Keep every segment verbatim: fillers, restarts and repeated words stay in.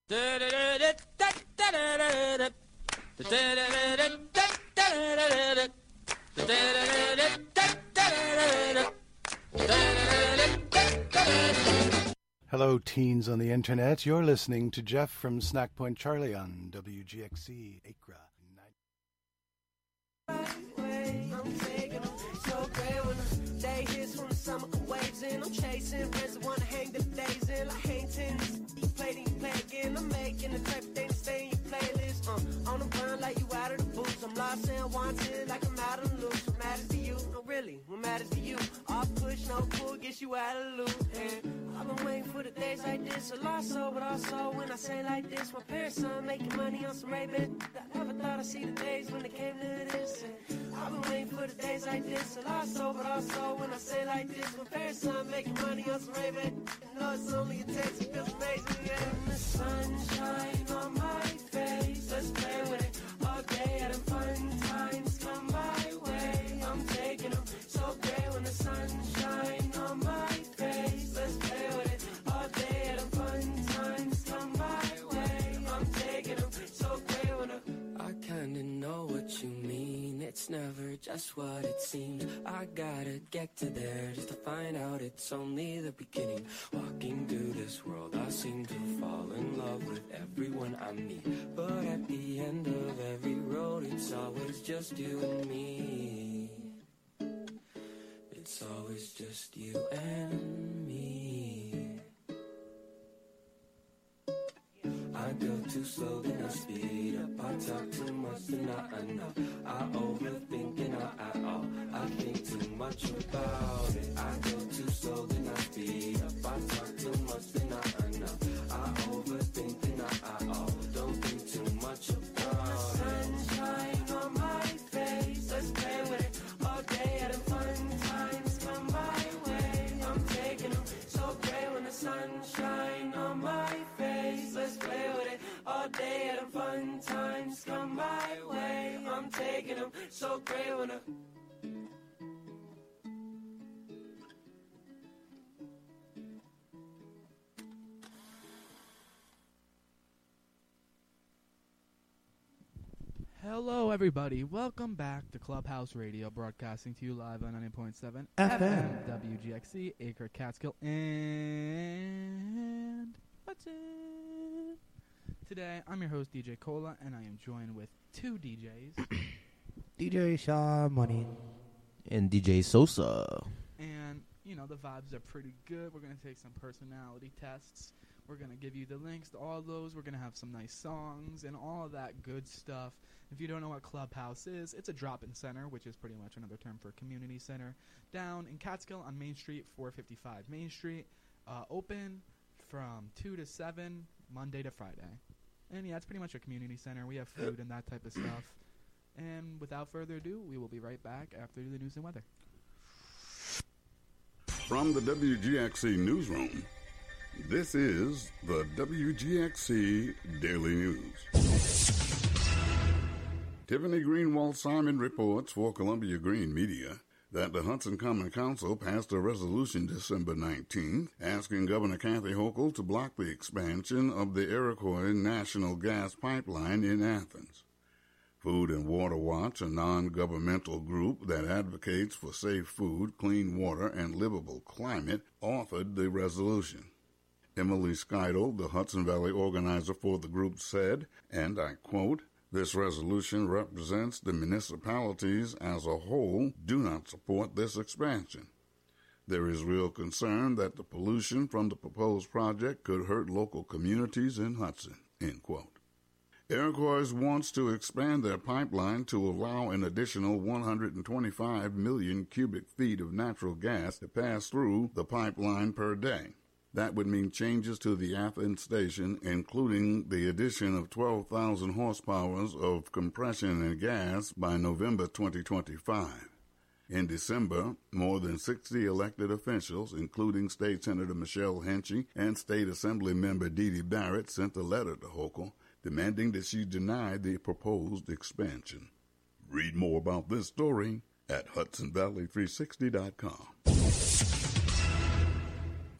Hello, teens on the internet. You're listening to Jeff from Snack Point Charlie on W G X C Acra. I'm chasing friends that wanna hang them days in. Like hang tens, you play then you play again. I'm making the type of thing to stay in your playlist. Uh, on the run like you out of the booth. I'm lost and wanted like I'm out on the loose. What matters to you? No, really, what matters to you? All push, no pull, gets you out of the loop. And I've been waiting for the days like this. A lost soul, but also when I say like this, my parents son making money on some Ray-Ban. I never thought I'd see the days when it came to this. And I've been waiting for the days like this. A lost soul, but also when I say like this, my parents son making money on some Ray-Ban. I know it's only a text, it feels amazing. Yeah, and the sunshine on my face. Let's play with it all day. Having fun times come my way. I'm taking them so great when the sunshine on my face. Let's play with it all day. Having fun times come my way. I'm taking them so great when the I kinda know what you mean. It's never just what it seems. I gotta get to there just to find out it's only the beginning. Walking through this world, I seem to fall in love with everyone I meet. But at the end of every road, it's always just you and me. It's always just you and me. I go too slow, then I speed up. I talk too much, then not enough. I overthink and I at all. I think too much about it. I go too slow, then I speed up. I talk too much, then not enough. I overthink and I at all. Don't think too much about it. Sunshine on my face. Let's play with it all day. Having fun times come my way. I'm taking them so great when the sunshine on my face. Let's play with it all day. Having fun times come my way. I'm taking them so great when the Hello, everybody. Welcome back to Clubhouse Radio, broadcasting to you live on ninety point seven F M, W G X C, Acre, Catskill, and Hudson. Today, I'm your host, D J Cola, and I am joined with two D Js. D J Shaw Money. And D J Sosa. And, you know, the vibes are pretty good. We're going to take some personality tests. We're going to give you the links to all those. We're going to have some nice songs and all of that good stuff. If you don't know what Clubhouse is, it's a drop-in center, which is pretty much another term for community center, down in Catskill on Main Street, four fifty-five Main Street. Uh, open from two to seven, Monday to Friday. And, yeah, it's pretty much a community center. We have food and that type of stuff. And without further ado, we will be right back after the news and weather. From the W G X C newsroom, this is the W G X C Daily News. Tiffany Greenwald-Simon reports for Columbia Green Media that the Hudson Common Council passed a resolution December nineteenth asking Governor Kathy Hochul to block the expansion of the Iroquois National Gas Pipeline in Athens. Food and Water Watch, a non-governmental group that advocates for safe food, clean water, and livable climate, authored the resolution. Emily Skidel, the Hudson Valley organizer for the group, said, and I quote, "This resolution represents the municipalities as a whole do not support this expansion. There is real concern that the pollution from the proposed project could hurt local communities in Hudson," end quote. Iroquois wants to expand their pipeline to allow an additional one hundred twenty-five million cubic feet of natural gas to pass through the pipeline per day. That would mean changes to the Athens station, including the addition of twelve thousand horsepower of compression and gas by November twenty twenty-five. In December, more than sixty elected officials, including State Senator Michelle Henchy and State Assembly Member Dee Dee Barrett, sent a letter to Hochul demanding that she deny the proposed expansion. Read more about this story at Hudson Valley three sixty dot com.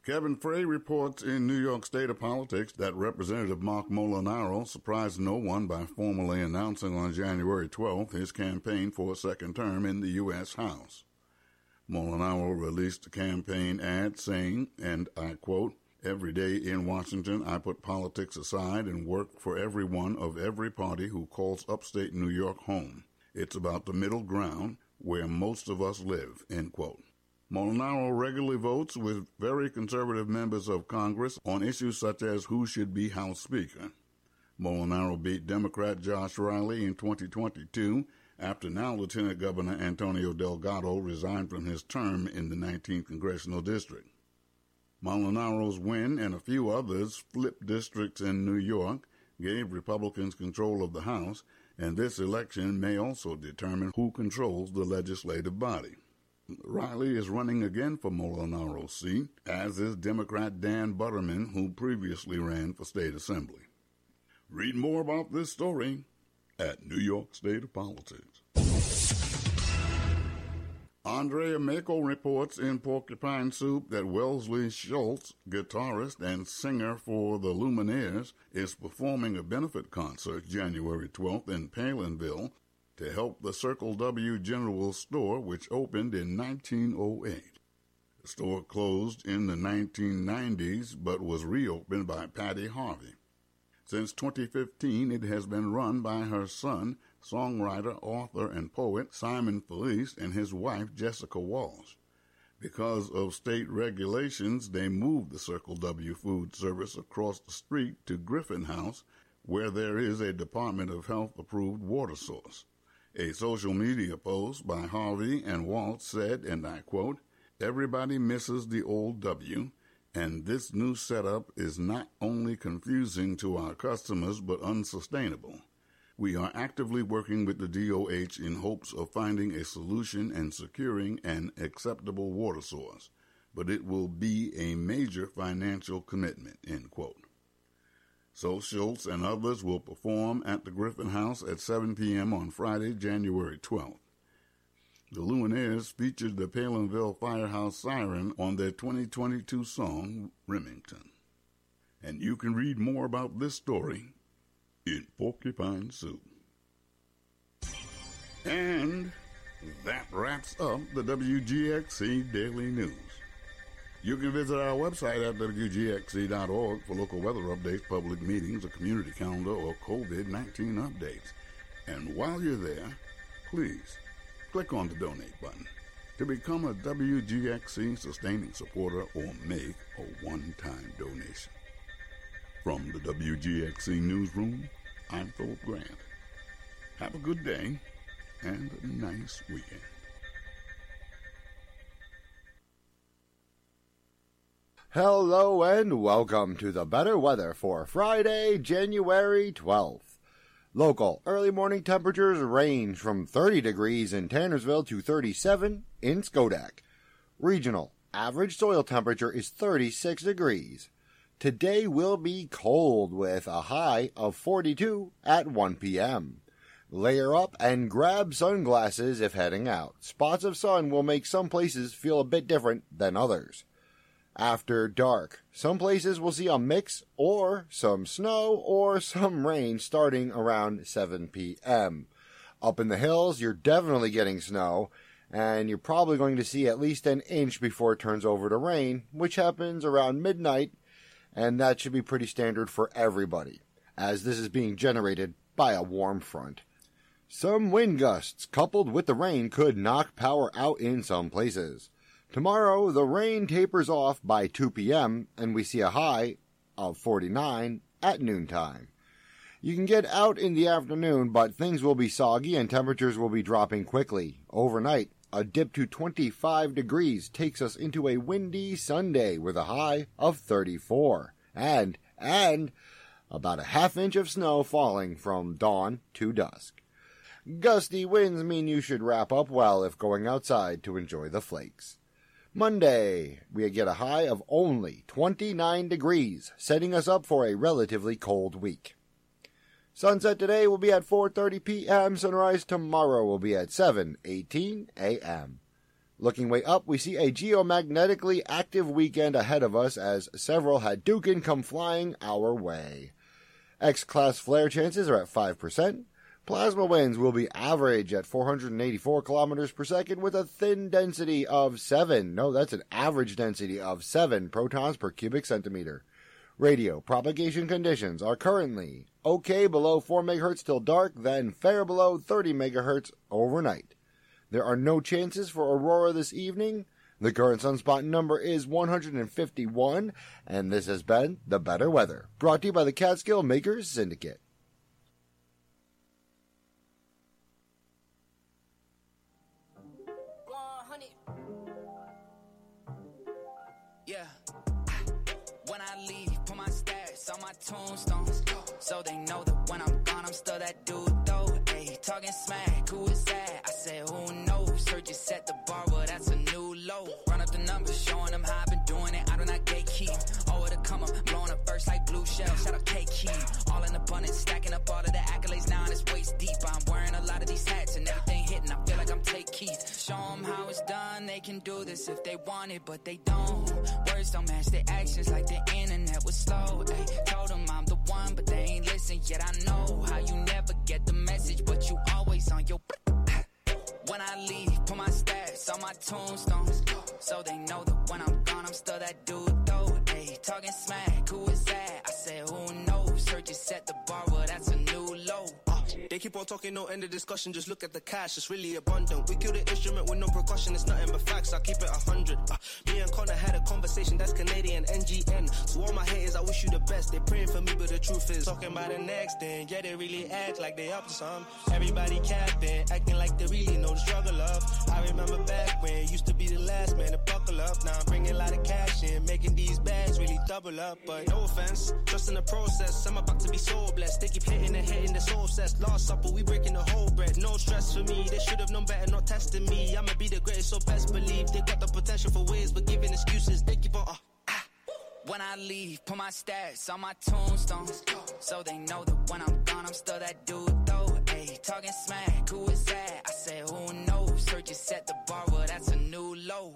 Kevin Frey reports in New York State of Politics that Representative Mark Molinaro surprised no one by formally announcing on January twelfth his campaign for a second term in the U S House. Molinaro released a campaign ad saying, and I quote, "Every day in Washington, I put politics aside and work for everyone of every party who calls upstate New York home. It's about the middle ground where most of us live," end quote. Molinaro regularly votes with very conservative members of Congress on issues such as who should be House Speaker. Molinaro beat Democrat Josh Riley in twenty twenty-two after now Lieutenant Governor Antonio Delgado resigned from his term in the nineteenth Congressional District. Molinaro's win and a few others flip districts in New York gave Republicans control of the House, and this election may also determine who controls the legislative body. Riley is running again for Molinaro's seat, as is Democrat Dan Butterman, who previously ran for state assembly. Read more about this story at New York State of Politics. Andrea Mako reports in Porcupine Soup that Wellesley Schultz, guitarist and singer for the Lumineers, is performing a benefit concert January twelfth in Palinville to help the Circle W General Store, which opened in nineteen oh eight. The store closed in the nineteen nineties but was reopened by Patty Harvey. Since twenty fifteen, it has been run by her son, songwriter, author, and poet Simon Felice, and his wife, Jessica Walsh. Because of state regulations, they moved the Circle W food service across the street to Griffin House, where there is a Department of Health-approved water source. A social media post by Harvey and Walsh said, and I quote, "Everybody misses the old W, and this new setup is not only confusing to our customers but unsustainable. We are actively working with the D O H in hopes of finding a solution and securing an acceptable water source, but it will be a major financial commitment," end quote. So Schultz and others will perform at the Griffin House at seven p.m. on Friday, January twelfth. The Lumineers featured the Palinville Firehouse Siren on their twenty twenty-two song, Remington. And you can read more about this story in Porcupine Soup. And that wraps up the W G X C Daily News. You can visit our website at W G X C dot org for local weather updates, public meetings, a community calendar, or COVID nineteen updates. And while you're there, please click on the donate button to become a W G X C sustaining supporter or make a one-time donation. From the W G X C Newsroom, I'm Philip Grant. Have a good day and a nice weekend. Hello and welcome to the better weather for Friday, January twelfth. Local early morning temperatures range from thirty degrees in Tannersville to thirty-seven in Schodack. Regional average soil temperature is thirty-six degrees. Today will be cold with a high of forty-two at one p.m. Layer up and grab sunglasses if heading out. Spots of sun will make some places feel a bit different than others. After dark, some places will see a mix or some snow or some rain starting around seven p.m. Up in the hills, you're definitely getting snow, and you're probably going to see at least an inch before it turns over to rain, which happens around midnight, and that should be pretty standard for everybody, as this is being generated by a warm front. Some wind gusts coupled with the rain could knock power out in some places. Tomorrow, the rain tapers off by two p.m., and we see a high of forty-nine at noontime. You can get out in the afternoon, but things will be soggy and temperatures will be dropping quickly. Overnight, a dip to twenty-five degrees takes us into a windy Sunday with a high of thirty-four. And, and, about a half inch of snow falling from dawn to dusk. Gusty winds mean you should wrap up well if going outside to enjoy the flakes. Monday, we get a high of only twenty-nine degrees, setting us up for a relatively cold week. Sunset today will be at four thirty p.m. Sunrise tomorrow will be at seven eighteen a.m. Looking way up, we see a geomagnetically active weekend ahead of us as several Hadouken come flying our way. X-class flare chances are at five percent. Plasma winds will be average at four hundred eighty-four kilometers per second with a thin density of seven. No, that's an average density of seven protons per cubic centimeter. Radio propagation conditions are currently okay below four megahertz till dark, then fair below thirty megahertz overnight. There are no chances for aurora this evening. The current sunspot number is one hundred fifty-one, and this has been The Better Weather, brought to you by the Catskill Makers Syndicate. Yeah. When I leave, put my stats on my tombstone, so they know that when I'm gone, I'm still that dude though. Hey, talking smack, who is that? I said, who knows? Heard you set the bar, well, that's a new low. Run up the numbers, showing them how I've been doing it. I do not gatekeep. Oh, it'll come up, blowing up first like blue shell. Shout out K-Key. All in abundance, stacking up all of the accolades now, and it's waist deep. I'm wearing a lot of these hats and everything hitting. I feel like I'm Take Keith. Show them how it's done. They can do this if they want it, but they don't. Words don't match their actions like the internet was slow. Ay, told them I'm the one, but they ain't listen yet. I know how you never get the message, but you always on your. When I leave, put my stats on my tombstone, so they know that when I'm gone, I'm still that dude though. Ay, talking smack, who is that? I said, who knows? Heard you set the bar, well, that's a new low. They keep on talking, no end of discussion, just look at the cash, it's really abundant. We kill the instrument with no precaution, it's nothing but facts, I keep it a hundred. Uh, me and Connor had a conversation, that's Canadian, N G N. To all my haters, I wish you the best, they praying for me, but the truth is talking about the next thing, yeah, they really act like they up to some. Everybody capping, acting like they really know the struggle of. I remember back when used to be the last man to buckle up. Now I'm bringing a lot of cash in, making these bags really double up. But no offense, trust in the process, I'm about to be so blessed. They keep hitting and hitting, they're so obsessed. Last supper, we breaking the whole bread. No stress for me, they should have known better, not testing me. I'ma be the greatest, so best believe they got the potential for ways, but giving excuses, they keep on. Uh, ah. When I leave, put my stats on my tombstone, so they know that when I'm gone, I'm still that dude though. Ay, talking smack, who is that? I said, who knows? Heard you set the bar, well, that's a new low.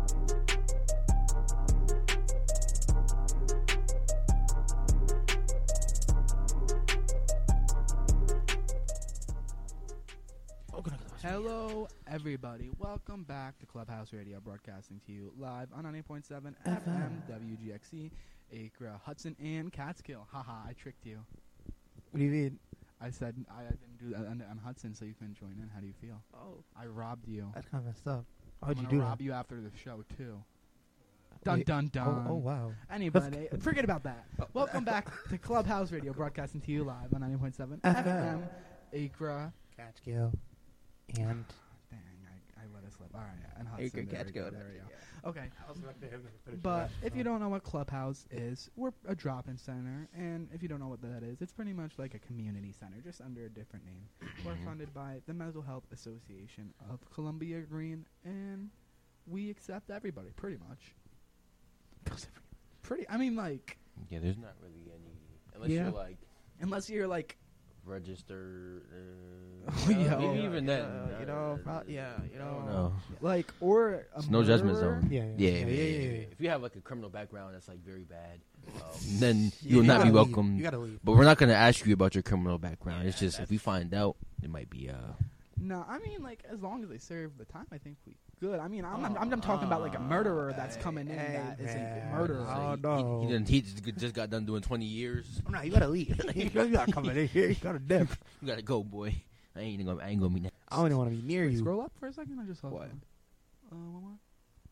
Hello, everybody. Welcome back to Clubhouse Radio, broadcasting to you live on ninety point seven F M W G X C, Acra, Hudson, and Catskill. Haha, I tricked you. What do you mean? I said I didn't do that on, on Hudson, so you couldn't join in. How do you feel? Oh, I robbed you. that's kind of messed up. How'd I'm you gonna do rob that? you after the show too. Dun Wait, dun dun. Oh, oh wow. Anybody, forget about that. Welcome back to Clubhouse Radio, broadcasting to you live on ninety point seven F M, Acra, Catskill, and Dang, I, I let it slip. All right, and Hudson. Acre, there we go, Catskill. there we go. Okay. I was about to him to finish But that. if you don't know what Clubhouse is, we're a drop-in center, and if you don't know what that is, it's pretty much like a community center, just under a different name. We're funded by the Mental Health Association of Columbia Green, and we accept everybody, pretty much. Pretty, I mean, like, Yeah, there's not really any, unless Yeah. you're like unless you're like, registered. Uh, Oh, well, yeah. maybe even then. Uh, you know, pro- yeah, you know. No, like, or a it's no judgment murderer. zone. Yeah, yeah, yeah, yeah, yeah, yeah, yeah, yeah, yeah. yeah. If you have like a criminal background that's like very bad, um, then you will You not gotta be leave. welcome. You gotta leave. But we're not gonna ask you about your criminal background. it's Yeah, just if we find out, it might be uh. No, I mean, like, as long as they serve the time, I think we good. I mean, I'm, I'm, I'm, I'm talking about, like, a murderer that's coming in Hey, that is a man. murderer. Oh, he, no. He, he, didn't, he just just got done doing twenty years. No, you gotta leave. you gotta come in here. You gotta dip. You gotta go, boy. I ain't gonna. I ain't gonna be next. I don't even want to be near Wait, you. scroll up for a second. I just saw What? something. Uh, one more.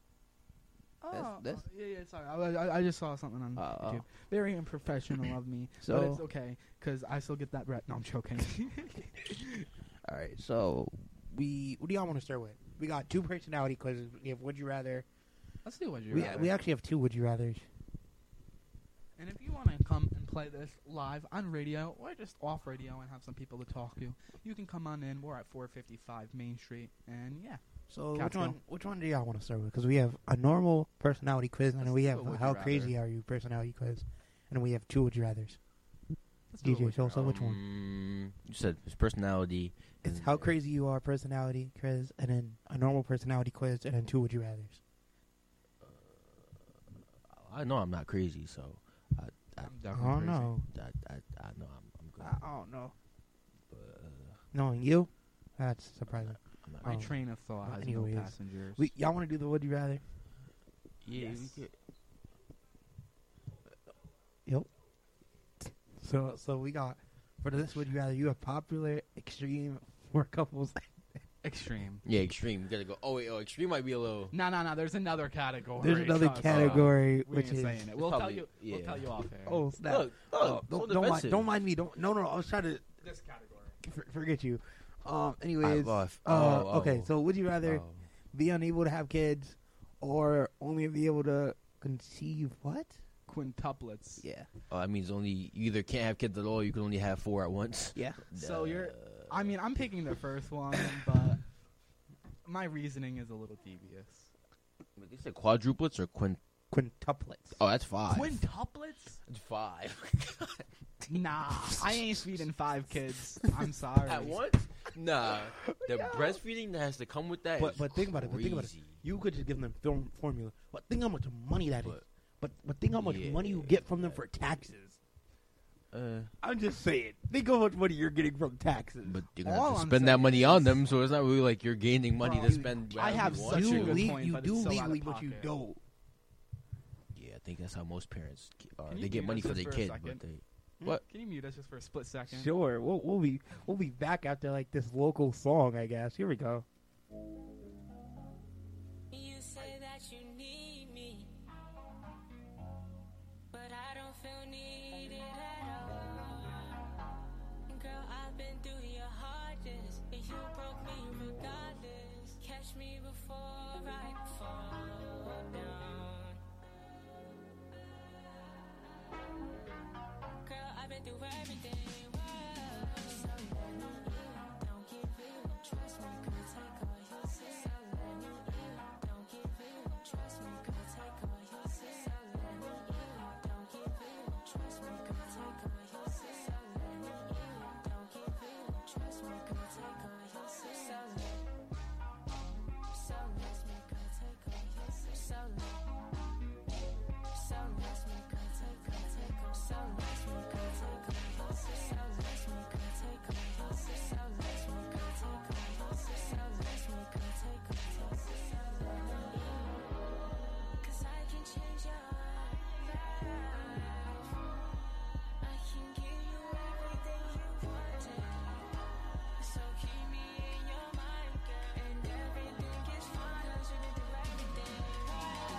This- Oh, this? oh, yeah, yeah. Sorry, I, I, I just saw something on Oh. YouTube. Very unprofessional of me, but So- it's okay because I still get that. Re- no, I'm joking. All right, so we what do y'all want to start with? We got two personality quizzes. We have Would You Rather. Let's do what you We, rather. we actually have two Would You Rathers. And if you want to come and play this live on radio or just off radio and have some people to talk to, you can come on in. We're at four fifty-five Main Street, and yeah. So which Catskill. one? Which one do y'all want to start with? Because we have a normal personality quiz, and Let's then we do have a a Would How You Crazy Rather. Are You personality quiz, and then we have two Would You Rathers. Let's do D J it with Sosa, which one? Um, You said his personality. It's and- how crazy you are, personality quiz, and then a normal personality quiz, and then two would you rather's. I know I'm not crazy, so I, I, I'm I definitely don't crazy. know. I, I, I know I'm, I'm good. I don't know. But, uh, Knowing you, that's surprising. I'm not My Um, train of thought has anyways, no passengers. We y'all want to do the would you rather? yeah, Yes. we get, Yep. So so we got for this would you rather you have popular extreme for couples. Extreme. yeah, extreme. We gotta go. Oh wait, oh, extreme might be a little. No, no, no. There's another category. There's another Trust us. category We which ain't is saying it. We'll tell probably- you. We'll yeah. tell you off air. oh snap. Look, Oh, look, don't so don't mind, defensive. don't mind me. Don't no no. no I was trying to this category. f- forget you. Um. Anyways. I- oh, if- uh. oh, Okay. oh. So would you rather Oh. be unable to have kids or only be able to conceive what? Quintuplets. Yeah. Oh, that means only you either can't have kids at all. Or you can only have four at once. Yeah. So you're. Uh, I mean, I'm picking the first one, but my reasoning is a little devious. Wait, they said quadruplets or quint. Quintuplets. Oh, that's five. Quintuplets? That's five. Nah, I ain't feeding five kids. I'm sorry. At once? Nah. The breastfeeding that has to come with that. But is but think about it. But think about it. crazy. You could just give them film formula. But think how much money that is. But- But but think how much Yeah. money you get from them for taxes. Uh, I'm just saying. Think how much money you're getting from taxes. but you're gonna All have to I'm spend that saying money is- on them, so it's not really like you're gaining money Bro, to dude, spend. I have however you such want a you to. good le- point, you but do it's so out of legally, but you pocket. don't. Yeah, I think that's how most parents ge- are. Can They you get mute money us for just their for a kid, second? but they. What? Can you mute us just for a split second? Sure, we'll we'll be we'll be back after like this local song, I guess. Here we go. You say that you need me, but I don't feel needed at all. Girl, I've been through your hardest, and you broke me regardless. Catch me before I fall down. Girl, I've been through everything. So let me in, don't give in. Trust me, girl, take all your sins. So let me in, don't give in. Trust me, girl, take all your sins. So let me in, don't give in. Trust me, girl, take all your sins. So let me in, don't give in. Trust me, girl, take all your sins. So let so let me girl, take all your sins. So let so let me girl, take all take all. So let me girl, take all your sins. So let me girl, take all your sins. So let me girl, take all your sins. So let me girl, take all your sins. So let me in. 'Cause I can change your life. I can give you everything you wanted. So keep me in your mind, girl, and everything is fine. I'm gonna do everything right.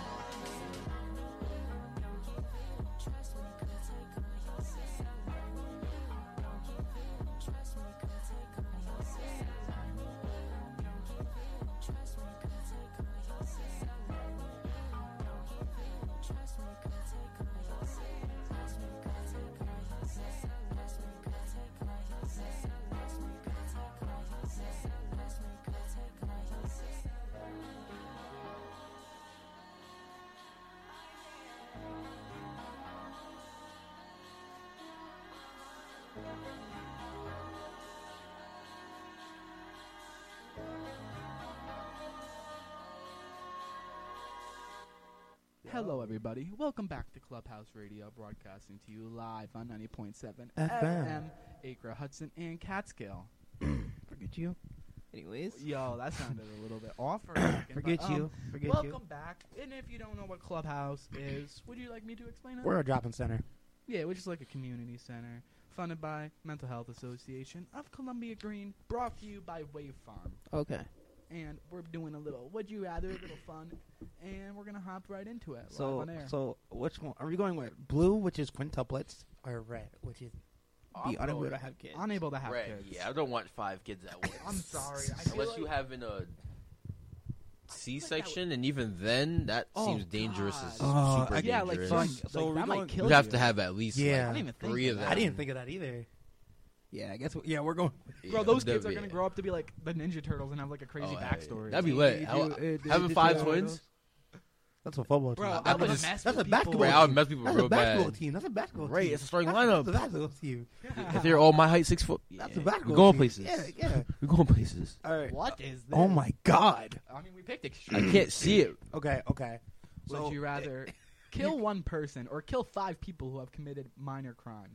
Don't give in, trust me, girl, take all your sins. So let me in. Don't give in, trust me, girl, take all your sins. So let me in. Don't give in, trust me, girl, take all your sins. So let me in. Don't give in, trust me, girl, take all your sins. Trust me, girl, take all your sins. Trust me, girl, take all your sins. Trust me, girl, take all your sins. Trust me, girl, take all your sins. Hello, everybody. Welcome back to Clubhouse Radio, broadcasting to you live on ninety point seven F F M. M, Acre, Hudson, and Catskill. Forget you. Anyways, Yo, that sounded a little bit off for a second. forget but, um, you. Forget welcome you. back. And if you don't know what Clubhouse is, would you like me to explain it? We're a drop-in center. Yeah, which is like a community center funded by Mental Health Association of Columbia Green, brought to you by Wave Farm. Okay. And we're doing a little would you rather, a little fun, and we're gonna hop right into it live So on air. so which one are we going with? Blue, which is quintuplets, or red, which is I'm be unable going to have kids. Unable to have Red, kids. yeah, I don't want five kids at once. I'm sorry. I feel Unless like you have in a C-section, and even then, that Oh, seems dangerous. God. As Oh, super I- yeah, like, dangerous. fun, So like we're that might going- kill you have you. to have at least Yeah. like, I didn't even think three of of that. them. I didn't think of that either. Yeah, I guess. We, yeah, we're going. Bro, Yeah, those that'd kids are be- gonna grow up to be like the Ninja Turtles and have like a crazy Oh, hey, backstory. That'd be They- lit. they How- do- uh, they- Having they five do- twins. That's a football Bro, team. I would that's, mess that's with a basketball people. team. Right, I would mess people that's real a basketball bad. team. That's a basketball team. Right, it's a starting That's- lineup. That's a basketball team. If they're all my height, six foot, That's yeah, a basketball we're going team. places. Yeah, yeah. We're going places. All right. What is this? Oh my god. I mean, we picked I extreme. can't see it. Okay, okay. Would So- you rather kill one person or kill five people who have committed minor crimes?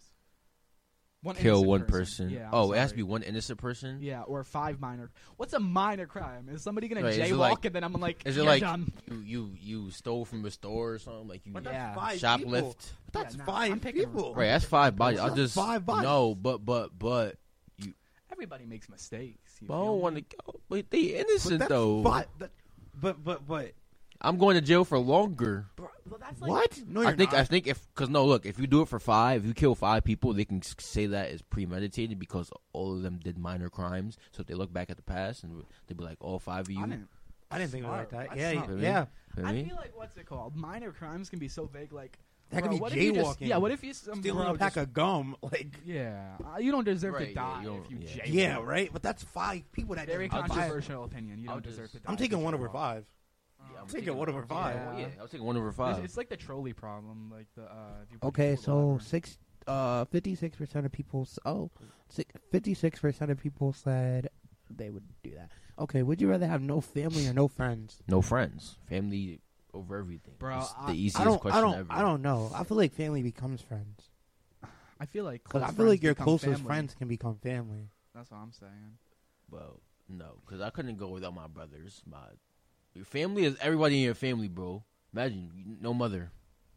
One Kill innocent one person. Yeah, I'm oh, it has to sorry. be one innocent person. Yeah, or five minor. What's a minor crime? Is somebody gonna Right, is it jaywalk like- and then I'm like, Is it you're like done? you, you you stole from a store or something? Like you But Yeah. that's five shoplift? people. That's Yeah, nah, five I'm picking- people. Right, that's five bodies. I'll That's just five bodies. no, but but but Everybody makes mistakes. You but I feel don't me? want to go. But they But innocent that's though. five. That, but but but I'm going to jail for longer. Bro, well, that's like, what? No, I you're think not. I think if because no, look, if you do it for five, if you kill five people, they can s- say that is premeditated because all of them did minor crimes. So if they look back at the past and they'd be like, all five of you. I didn't. I didn't think of it like that. That's Yeah, not- yeah. Feel I me? feel like what's it called? Minor crimes can be so vague. Like That bro, could be what if you just- jaywalking. Yeah, what if you some Stealing bro a pack just- of gum? Like, Yeah, uh, you don't deserve Right, to yeah, die you don't- if you yeah. jaywalk. yeah, right. But that's five people that Very didn't die. controversial opinion. You I'll don't just- deserve to die. I'm if taking you one over jaywalk. five. Yeah, I'm taking one over yeah, five. well, yeah, I'm taking one over It's, five. it's like the trolley problem, like the. Uh, if you put Okay, people so whatever. six, uh, fifty-six percent of people. s- Oh, fifty-six percent of people said they would do that. Okay, would you rather have no family or no friends? No friends, family over everything. Bro, It's I- the I easiest I don't. question I don't. ever. I don't know. I feel like family becomes friends. I feel like Because close I feel friends like your become closest family. friends can become family. That's what I'm saying. Well, no, because I couldn't go without my brothers. My your family is everybody in your family, bro. Imagine you- no mother.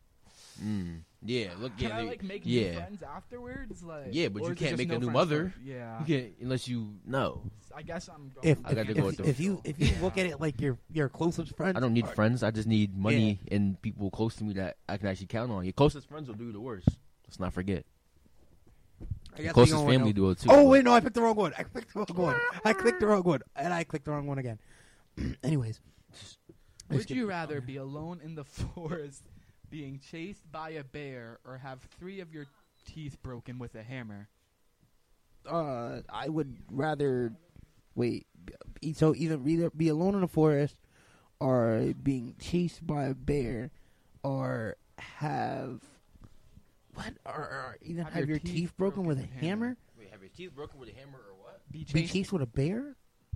Mm. Yeah, look, Can yeah, I they- like make yeah. new friends afterwards? Like, Yeah, but or you is it can't just make a no new friends mother. for- Yeah, You can't unless you no. I guess I'm. Going If I got to if, go if, with the- if you if you look at it like your your closest friends, I don't need are- friends. I just need money and people close to me that I can actually count on. Your closest friends will do the worst. Let's not forget. I Your guess closest we don't family know. do it too. Oh but- wait, no, I picked the wrong one. I clicked the wrong one. I clicked the wrong one, and I clicked the wrong one again. Anyways, Would you rather be alone in the forest, being chased by a bear, or have three of your teeth broken with a hammer? uh, I would rather wait. be- So either either be alone in the forest, or being chased by a bear, or have what? Or, or either have, Have your, your teeth, teeth broken, broken with a with a hammer, hammer. Wait, have your teeth broken with a hammer or what? Be be chased. chased with a bear,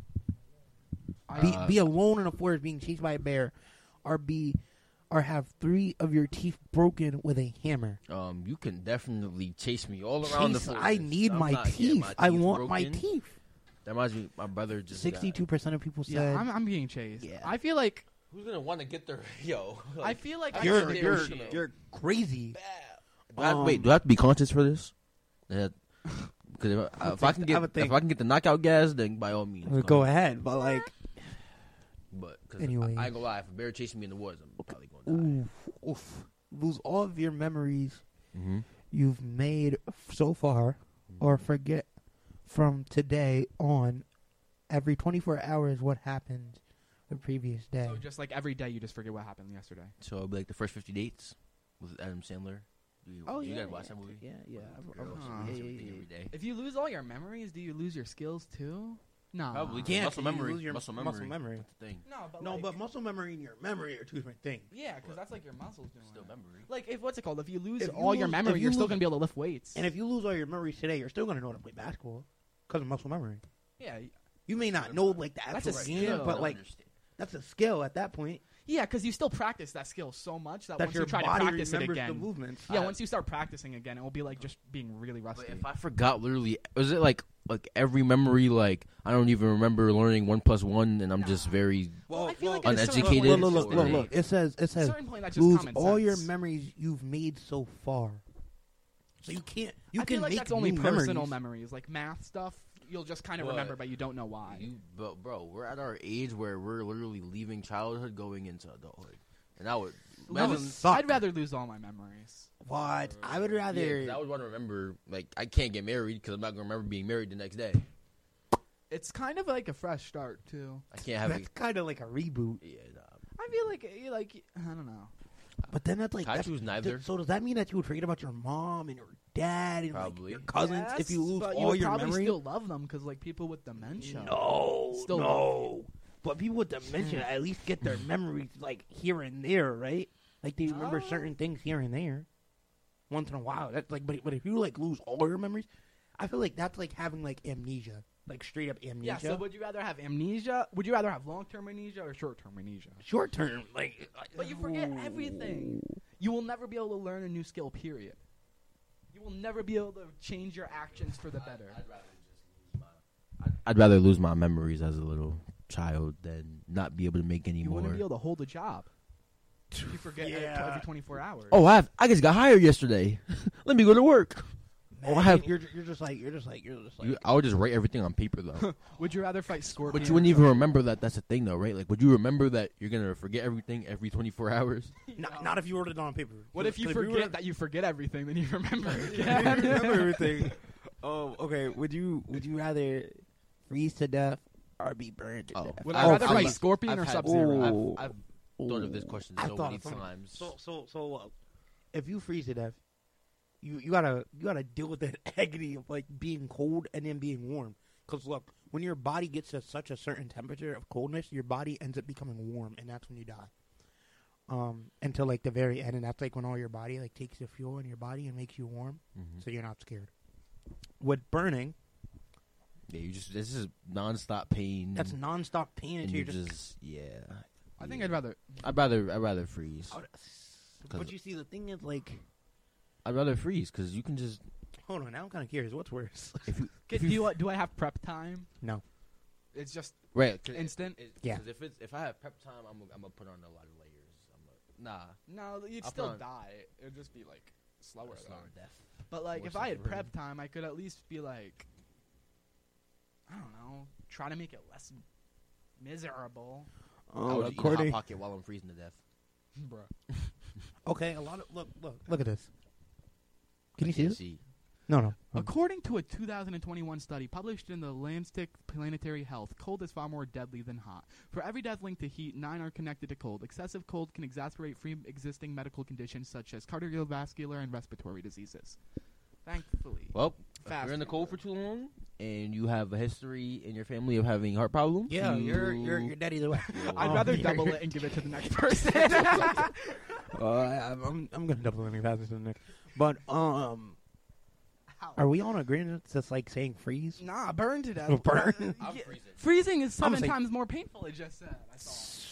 I- be Uh, be alone in the forest being chased by a bear, or be or have three of your teeth broken with a hammer. Um, you can definitely chase me all around the Chase, forest. I need I'm my not teeth. getting my I teeth want my broken. teeth. That reminds me, my brother just got- Sixty-two percent of people said. yeah, I'm, I'm being chased. Yeah. I feel like Who's gonna want to get their yo? I feel like I you're should- you're emotional. you're crazy. Do I, Um, wait, do I have to be conscious for this? Because if, I- if I can I get would think- if I can get the knockout gas, then by all means, Well, go ahead, but like, But cause Anyways. I, I ain't gonna lie, if a bear chasing me in the woods, I'm probably gonna die. oof, oof, lose all of your memories Mm-hmm. you've made f- so far, or forget from today on. Every twenty-four hours, what happened the previous day. So just like every day, you just forget what happened yesterday. So it'll be like the first fifty dates with Adam Sandler. Do you, Oh do you yeah, guys watch yeah, that movie? Yeah, yeah. I've- I've- Girls, Huh. yeah, yeah, yeah, yeah, yeah. every day. If you lose all your memories, do you lose your skills too? No, Probably. Yeah, muscle so you memory. lose your muscle muscle memory. memory. That's the thing. No, but No, like, but muscle memory and your memory are two different things. yeah, because that's like your muscles doing Still it. memory. Like if what's it called? If you lose If you all your lose- memory, if you you're still lose- gonna be able to lift weights. And if you lose all your memories today, you're still gonna know how to play basketball because of muscle memory. yeah, You may not know like the That's actual a game, skill. but like Understand. that's a skill at that point. yeah, because you still practice that skill so much that That once your you try to body practice it remembers the again, movements. yeah, I- once you start practicing again, it will be like just being really rusty. But if I forgot literally, was it like like every memory? Like I don't even remember learning one plus one, and I'm just very Well, I feel like well, at a certain uneducated. point, Look, it's look, just look, innate. look. It says it At a says certain point, that's just lose common all your sense. memories you've made so far. So you can't. You I can feel like make that's only new personal memories. memories, like math stuff. You'll just kind of But remember, but you don't know why. You, but bro, we're at our age where we're literally leaving childhood, going into adulthood, and I would. No, imagine- suck. I'd rather lose all my memories. What? I would Yeah, rather. 'cause I would want to remember. Like I can't get married because I'm not gonna remember being married the next day. It's kind of like a fresh start too. I can't have. That's A, kind of like a reboot. yeah, nah. I feel like, eh, like I don't know. But then that's like. I that's- choose neither. So does that mean that you would forget about your mom and your dad and like, Probably. your cousins if you Yes, lose but all you would your probably memories? still love them because like people with dementia. No, Still no. But people with dementia at least get their memories like here and there, right? Like they remember Oh. certain things here and there, once in a while. That's like, but but if you like lose all your memories, I feel like that's like having like amnesia, like straight up amnesia. Yeah. So would you rather have amnesia? Would you rather have long term amnesia or short term amnesia? Short term, like, But you forget everything. You will never be able to learn a new skill. Period. You will never be able to change your actions for the better. I'd rather just lose my. I'd, I'd rather lose my memories as a little child than not be able to make any You more. wouldn't be able to hold a job. You forget every- Yeah. every twenty-four hours. Oh, I have, I just got hired yesterday. Let me go to work. Oh, I have. you're you're just like you're just like you're just like. You, I would just write everything on paper though. Would you rather fight scorpions? But you wouldn't even remember that. That's the thing, though, right? Like, would you remember that you're gonna forget everything every twenty-four hours? not, not if you wrote it on paper. What if you Like, forget were- that you forget everything, then you remember it you again? remember everything? Oh, okay. Would you would you rather freeze to death or be burned to Oh. death? Would I've- I rather I've- fight I've scorpion or had- Sub-Zero? I've, I've thought of this question I've so thought many of something. times. So so so uh, if you freeze to death, you you gotta you gotta deal with the agony of like being cold and then being warm. Because look, when your body gets to such a certain temperature of coldness, your body ends up becoming warm, and that's when you die. Um, until like the very end, and that's like when all your body like takes the fuel in your body and makes you warm, Mhm. so you're not scared. With burning, Yeah, you just this is nonstop pain. that's nonstop pain and until you you're just. just yeah. I think yeah. I'd rather. I'd rather I'd rather freeze. I would- But you see, the thing is, like, I'd rather freeze because you can just hold on, now I'm kind of curious. What's worse? if you Could, do, you, do I have prep time? No. It's just right 'cause instant. It, it, Yeah. 'cause if it's if I have prep time, I'm I'm gonna put on a lot of layers. I'm a, nah. No, you'd I'll still put on- die. It would just be like slower. Slower though. death. But like, More if I had suffering. prep time, I could at least be like, I don't know, try to make it less miserable, I Oh, would eat a hot according. pocket while I'm freezing to death. bro. Okay, a lot of look, look, look at this. Can you see Can't this? see. No, no. According to a two thousand twenty-one study published in the Lancet Planetary Health, cold is far more deadly than hot. For every death linked to heat, nine are connected to cold. Excessive cold can exacerbate pre-existing medical conditions such as cardiovascular and respiratory diseases. Thankfully. Well, if Fast you're in the and cold for good. too long and you have a history in your family of having heart problems, Yeah, you, you're you're you're dead either way. I'd Um, rather you're- double it and give it to the next person. Uh, I- I'm I'm gonna double it faster than the next. But um, are we on agreement that's like saying freeze? Nah, burn to death. Burn? Uh, I'm yeah, freezing. Freezing is I'm seven saying- times more painful. It just said. I saw.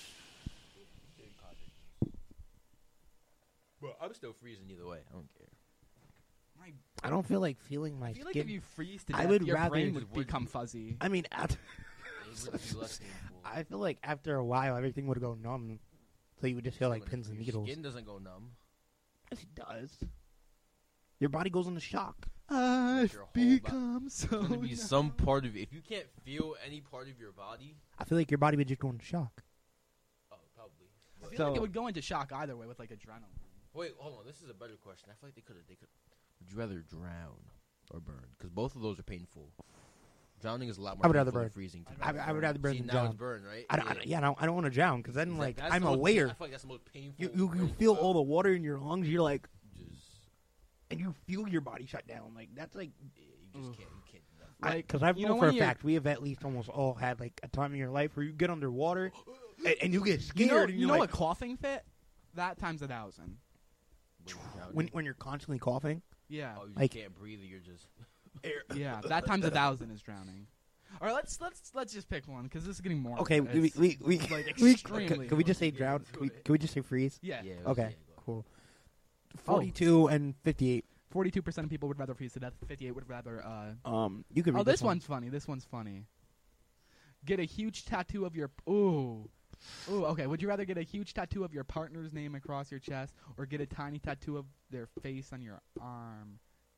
But I'm still freezing either way. I don't care. My, I don't feel like feeling my I feel like skin. if you freeze to I death, would your rather brain just would would- become fuzzy. I mean, after, It would be less painful. I feel like after a while everything would go numb, so you would just feel like When pins and your needles. Skin doesn't go numb. Yes, it does. Your body goes into shock. I've Your whole bo- become so. There's gonna be numb. some part of if you can't feel any part of your body. I feel like your body would just go into shock. Oh, probably. I feel So- like it would go into shock either way with like adrenaline. Wait, hold on. This is a better question. I feel like they could have. They could. Would you rather drown or burn? Because both of those are painful. Drowning is a lot more I would rather painful than burn. freezing. To I, death. I would rather burn See, than now drown. it's burn, right? I don't, I don't, yeah, I don't, I don't want to drown because then Exactly. like That's I'm the a most- layer. I feel like that's the most painful. You you, you painful feel out. all the water in your lungs. You're like, Just and you feel your body shut down. Like that's like, yeah, you just can't. You can't do that. Like, because I've you known know for when a you're- fact we have at least almost all had like a time in your life where you get underwater and, and you get scared. You know, and you you're know like, a coughing fit? That times a thousand. When you're drowning. when when you're constantly coughing. Yeah, oh, you like- can't breathe. You're just. yeah. That times a thousand is drowning. All right, let's let's let's just pick one because this is getting more. Okay, we it's- we we, like we extremely can, can we just say hard to get drown? into Can we, it. can we just say freeze? Yeah, Yeah, Okay, yeah, go. cool. Forty-two and fifty-eight. forty-two percent of people would rather freeze to death. Fifty-eight would rather. Uh, Um, you can. oh, read this one. one's funny. This one's funny. Get a huge tattoo of your. Ooh. Ooh, okay. Would you rather get a huge tattoo of your partner's name across your chest or get a tiny tattoo of their face on your arm?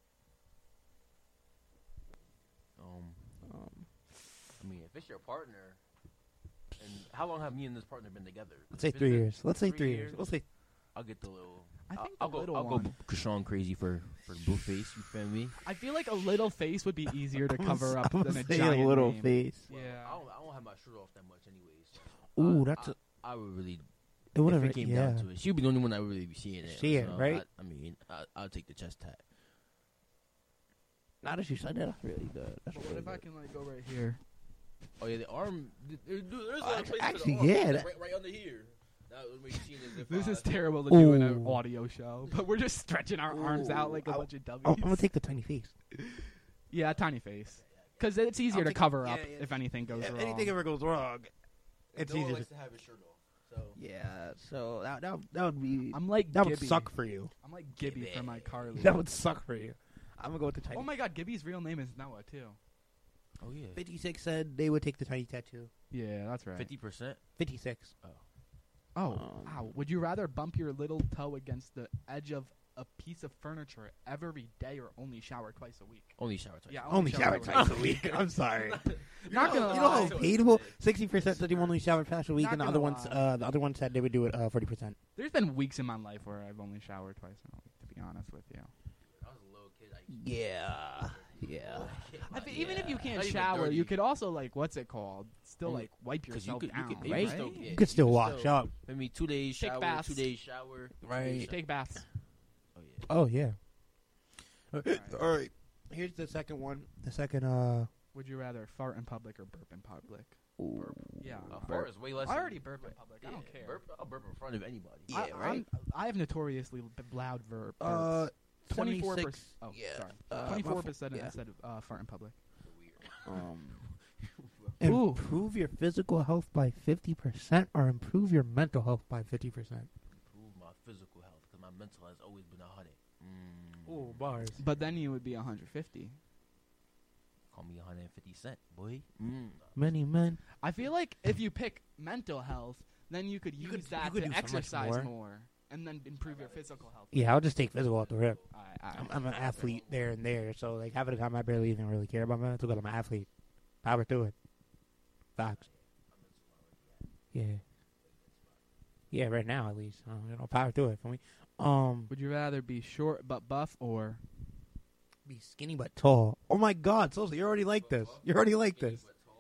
Um, Um, I mean, if it's your partner, and how long have me and this partner been together? let's say If it's three been years. Let's say three three years. years. Let's say I'll get the little. I I'll, think I'll the go. little I'll one. go Krishan crazy for for the blue face. You feel me? I feel like a little face would be easier to I'm cover gonna up s- than I'm a gonna say giant a little name. face. Yeah. I don't. I don't have my shirt off that much, anyways. So Ooh, I, that's I, a. I would really. It would if have. it came Yeah. down to it, she would be the only one I would really be seeing it. See it, so right? I, I mean, I, I'll take the chest tat. Now that you said that, that's really good. That's But really what if I good. can like go right here? Oh yeah, the arm. There, there- there's a Uh, lot of places actually, for the arm. yeah, Like, that- right, right under here. That was what you seen as if, This uh, is terrible to do in an Ooh. audio show, but we're just stretching our arms out like a Ooh, bunch of I'm, W's. I'm gonna take the tiny face. Yeah, tiny face. Because it's easier I'll to take- cover yeah, up yeah. if anything goes If wrong. anything ever goes wrong, it's Noah easier. likes To, to have his shirt off. So yeah, so that that, that would be I'm like that Gibby. would suck for you. I'm like Gibby from my Carly. That would suck for you. I'm gonna go with the tiny. Oh my God, Gibby's real name is Noah too. oh yeah, fifty-six said they would take the tiny tattoo. Yeah, that's right. fifty percent. fifty-six. Oh, Um, wow. Would you rather bump your little toe against the edge of a piece of furniture every day or only shower twice a week? Only shower twice. Yeah, Only shower twice a week. I'm sorry. Not gonna You know lie. how painful? Sixty percent said they only shower twice a week, Not and the gonna other ones, lie. uh, the other one said they would do it uh, forty percent. There's been weeks in my life where I've only showered twice in a week, to be honest with you. I was a little kid. I Yeah, yeah. I thi- even if you can't Not even shower, dirty. you could also like what's it called? Still Only- like wipe 'cause you yourself could- you down, could- you right? could still- yeah, You could still could wash still- up. I mean, two days Take shower, baths. two days shower, two Right. days shower. Take baths. Oh yeah. Oh yeah. All right. Here's the second one. The second. Uh. Would you rather fart in public or burp in public? Burp. Yeah. Uh, burp. fart is way less. I than- already burp in public. I don't Yeah, care. Burp, I'll burp in front of anybody. I, I'm- I have notoriously b- loud verb. Uh. twenty-four percent. seventy-six. Oh, yeah. sorry. Uh, Twenty-four percent yeah. instead of uh, fart in public. Um. Ooh. Improve your physical health by fifty percent, or improve your mental health by fifty percent. Improve my physical health because my mental has always been a hundred. Mm. Oh, bars. But then you would be one hundred fifty. Call me one hundred fifty cent, boy. Mm. Many men. I feel like if you pick mental health, then you could You use could- that you could to do so much exercise more. more. and then improve your physical health. Yeah, I'll just take physical off the rip. All right, all right. I'm, I'm an athlete there and there, so like half of the time I barely even really care about mental because I'm an athlete. Power to it. Facts. Yeah. Yeah, right now at least. Um, you know, power to it for me. Um, Would you rather be short but buff or be skinny but tall. Oh my God, Sosa, you already like this. You already like this.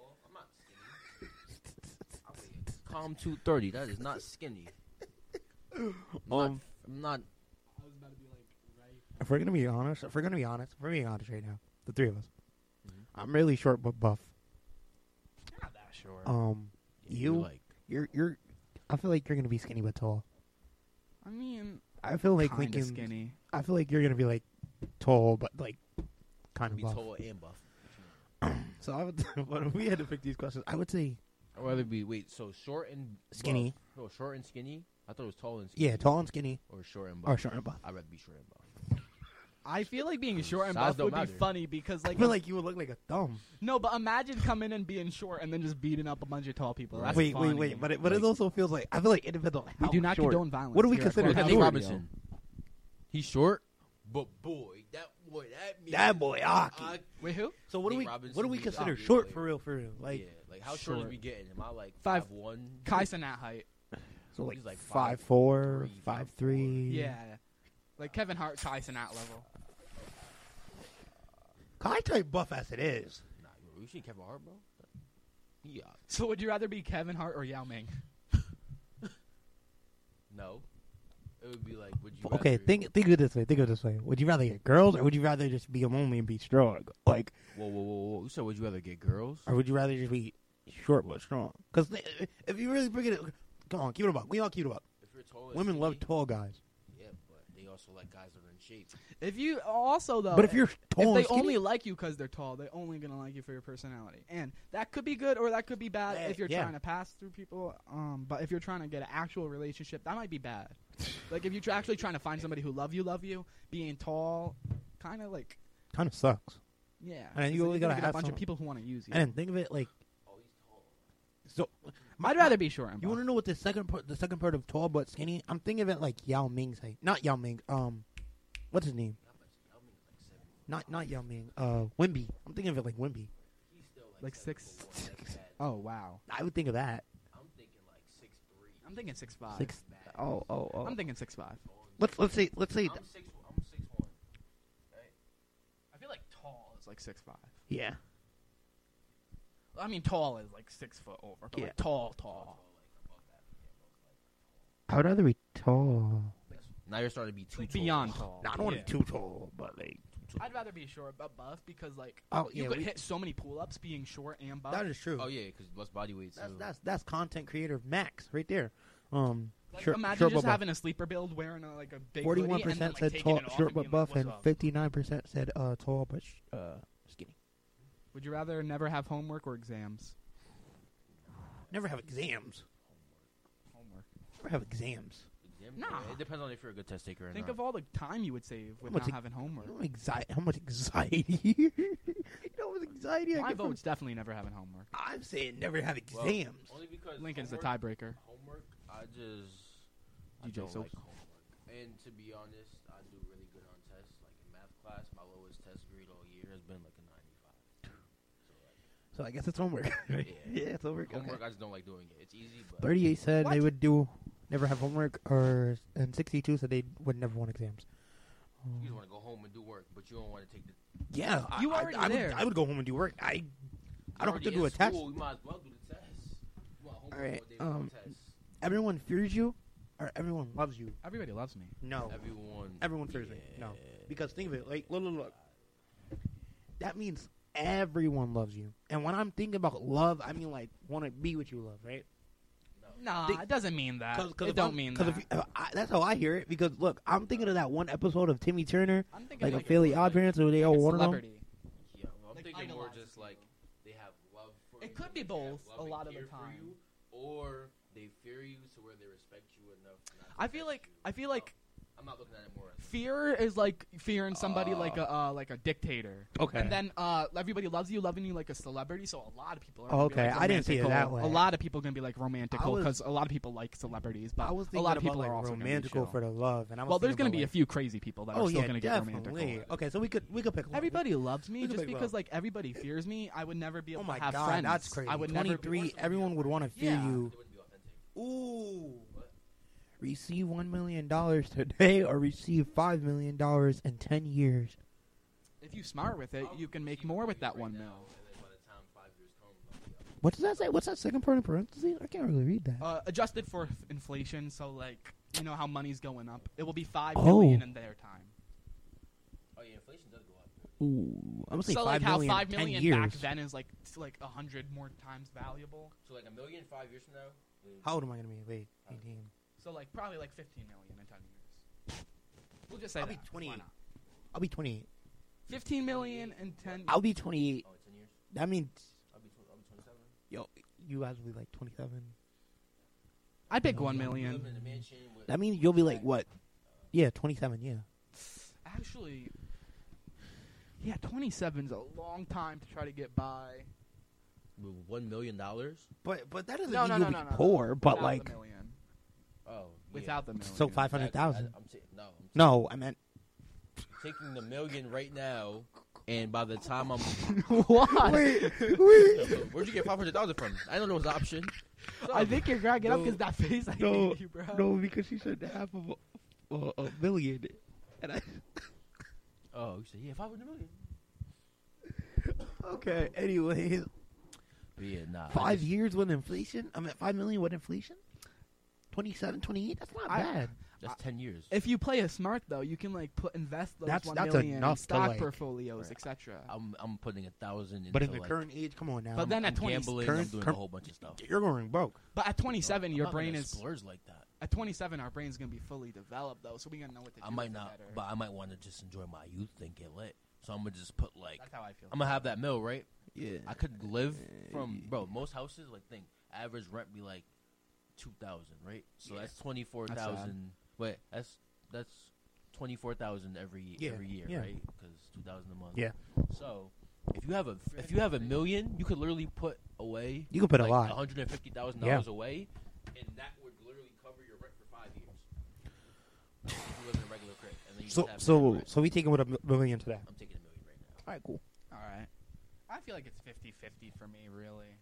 Calm two thirty. That is not skinny. I'm not, Um, I'm not. If we're gonna be honest, if we're gonna be honest, if we're being honest right now, the three of us. Mhm. I'm really short but buff. not that short? Um, you, You're like you're, you're. I feel like you're gonna be skinny but tall. I mean, I feel like kinda Lincoln. skinny. I feel like you're gonna be like tall but like kind of be buff. tall and buff. So I would. But if we had to pick these questions, I would say I'd rather be wait. So short and Skinny. Buff. Oh, short and skinny. I thought it was tall and skinny. yeah, tall and skinny Or short and buff. or short and buff. I'd rather be short and buff. I feel like being short and Size buff don't would matter. be funny because, I like, feel like you would look like a thumb. no, but imagine coming and being short and then just beating up a bunch of tall people. That's wait, funny. wait, wait. But it, but it Like- also feels like I feel like individual. we how do not short. condone violence. What do we here at consider Look at Clubhouse Nate short? Radio. Robinson. He's short, but boy, that boy, that man, That boy, Aki. I- Wait, who? So what do Nate we Robinson, what do we he's consider obvious short player. for real? For real, like yeah, like how short, short. is we getting? Am I like Five- five one? Kai's in that height. so like, he's like five five four, three, five five three. Yeah, like Kevin Hart, Kai's in that level. Kai type buff as it is. Nah, you seen Kevin Hart, bro? Yeah, So would you rather be Kevin Hart or Yao Ming? no. It would be like, would you? Okay, rather, think think of it this way. Think of it this way. Would you rather get girls or would you rather just be lonely and be strong? Like, Whoa, whoa, whoa, whoa! You said, would you rather get girls? or would you rather just be short but strong? Because if you really bring it, come on, keep it up. We all keep it up. If you're tall, and Women love skinny, tall guys. Yeah, but they also like guys that are in shape. If you also though, But if you're tall if and they skinny, only like you because they're tall, they're only gonna like you for your personality, and that could be good or that could be bad Yeah, if you're yeah. trying to pass through people. Um, but if you're trying to get an actual relationship, that might be bad. Like if you're tr- actually trying to find somebody who love you, love you, being tall, kind of like kind of sucks. yeah. And then you It's like only you're gonna gotta get a have bunch some- of people who want to use you. And then think of it like, so I'd rather be short and you buff. want to know what the second part, the second part of tall but skinny? I'm thinking of it like Yao Ming's height, not Yao Ming. Um, what's his name? Not not Yao Ming. Uh, Wimby. I'm thinking of it like Wimby. like six. Oh wow, I would think of that. I'm thinking like six three. I'm thinking six five. Six. Oh oh oh. I'm thinking six five. let's let's say let's say. I'm six. I'm six one. I feel like tall is like six five. Yeah. I mean, tall is like six foot over. But Yeah. like tall, tall. I would rather be tall. Now you're starting to be too Like tall. beyond tall. No, I don't want Yeah. to be too tall, but like too. I'd rather be short but buff because like Oh, you yeah, could we- hit so many pull-ups being short and buff. That is true. Oh yeah, because less body weight. That's too. that's that's content creator max right there. Um, Like, short, imagine short just but buff. having a sleeper build wearing a, like a big Forty-one hoodie and then, percent like, said taking tall, it off short and but being buff, like, and "What's up?" fifty-nine percent said uh, tall but sh- uh, skinny. Would you rather never have homework or exams? Never have exams. Homework. Never have exams. Exam- Nah. It depends on if you're a good test taker or Think not. of all the time you would save with How much not ex- having homework. You know anxiety, how much anxiety? you know how much anxiety I My get from- vote's definitely never having homework. I'm saying never have Well, exams. only because Lincoln's the homework- tiebreaker. Homework, I just I D J don't Soap. like homework. And to be honest, I do really good on tests. Like in math class, my lowest test grade all year has been like a ninety-five. So like, So I guess it's homework. right? Yeah. yeah, it's homework. homework, Okay. I just don't like doing it. It's easy, but thirty-eight said What? they would do never have homework, or and sixty-two said they would never want exams. you Um, just want to go home and do work, but you don't want to take the. yeah, I- You I, already I, would, there. I would go home and do work. I I You're don't have already to do in a test. school, You might as well do the test. You want homework Alright, all day, no um, test. Everyone fears you, or everyone loves you. Everybody loves me. No, Everyone. everyone fears me. yeah. No, because think of it. Like look, look, look. That means everyone loves you. And when I'm thinking about love, I mean like want to be with you, love, right? Nah, Think- it doesn't mean that. Cause, cause it if don't I'm- mean cause that. If, uh, I, that's how I hear it. Because look, I'm thinking of that one episode of Timmy Turner, I'm thinking like, like a Fairly Odd Parents, where they all a wanted them. celebrity. Yeah, I'm Like, thinking more idolize just like they have love for It you, could be they have both love a and lot of the care for time. you, or they fear you to where they respect you enough. Not to I feel test like you. I feel like I'm not looking at it more as fear is like fearing somebody like a uh, like a dictator. Okay. And then uh, everybody loves you, loving you like a celebrity. So a lot of people are. Oh, gonna be, okay. like, I didn't see it that romantical. way. A lot of people are gonna be like romantical I was- because a lot of people like celebrities, but I was a thinking lot of about people like are also gonna be romantical chill. for the love, and I was Well, there's thinking gonna about, be a like, few crazy people that oh are still yeah, gonna get definitely. romantical. Okay, so we could we could pick one. Everybody loves me We can just pick because one. like everybody fears me. I would never be able Oh my to have god, friends. that's crazy. I would never. twenty-three. Everyone would want to fear Yeah. you. It wouldn't be authentic. Ooh. Receive one million dollars today, or receive five million dollars in ten years. If you smart with it, you can make more with that one mil. And then by the time five years come, I'll be up. What does that say? What's that second part in parentheses? I can't really read that. Uh, adjusted for f- inflation, so like you know how money's going up, it will be five Oh. million in their time. Oh yeah, inflation does go up. Ooh, I'm gonna say So five like how million five in million ten years. back then is like t- like a hundred more times valuable. So like a million five years from now. is- How old am I gonna be? Wait, eighteen. So like probably like fifteen million in ten years. We'll just say I'll that. be Why twenty-eight. not? I'll be twenty-eight. Fifteen million in ten. I'll be twenty-eight. Oh, in ten years. That means, I'll be. Tw- I'll be twenty-seven. yo, you guys will be like twenty-seven. I pick No, one no, million. Living in a mansion with That means you'll be like what? Yeah, twenty-seven. Yeah. Actually, yeah, twenty-seven's a long time to try to get by. with one million dollars. But but that doesn't No, mean no, you'll no, be no, no. poor. But Without like, the million. Oh, Without the million. so five hundred thousand. I'm saying no. I'm No, I meant taking the million right now, and by the time I'm, Why? wait, wait. where'd you get five hundred thousand from? I don't know what's the option. I think you're cracking up No, because that face I no, gave you, bro. No, because she said half of a, uh, a million, and I. Oh, you said yeah, five hundred million. Okay. Anyways, But yeah, nah. I five just- years with inflation. I'm at five million with inflation. Twenty-seven, twenty-eight. That's not I- bad. That's ten years. If you play it smart though, you can like put invest those That's- one that's million in enough to, stock like- portfolios, Right. et cetera. I'm I'm putting a thousand. Into But in the like, current age, come on now. But then I'm at twenty, gambling. current- I'm doing current- a whole bunch of stuff. you're going broke. but at twenty-seven, I'm your not brain gonna is splurge like that. at twenty-seven, our brain's gonna be fully developed though, so we gonna know what to do. I might with it not, better. but I might want to just enjoy my youth and get lit. So I'm gonna just put like That's how I feel. I'm gonna have that mill, right? Yeah. I could live from bro. Most houses like think average rent be like two thousand, right? So Yeah. that's twenty four That's thousand. Wait, that's that's twenty four thousand every Yeah, every year, yeah. right? Because two thousand a month. Yeah. So if you have a if you have a million, you could literally put away. You could put a like lot. one hundred and fifty thousand Yeah. dollars away, and that would literally cover your rent for five years. If you live in a regular crib, and then you So just have so rent. so we taking with a m- million today. I'm taking a million right now. All right, cool. All right. I feel like it's fifty-fifty for me, really.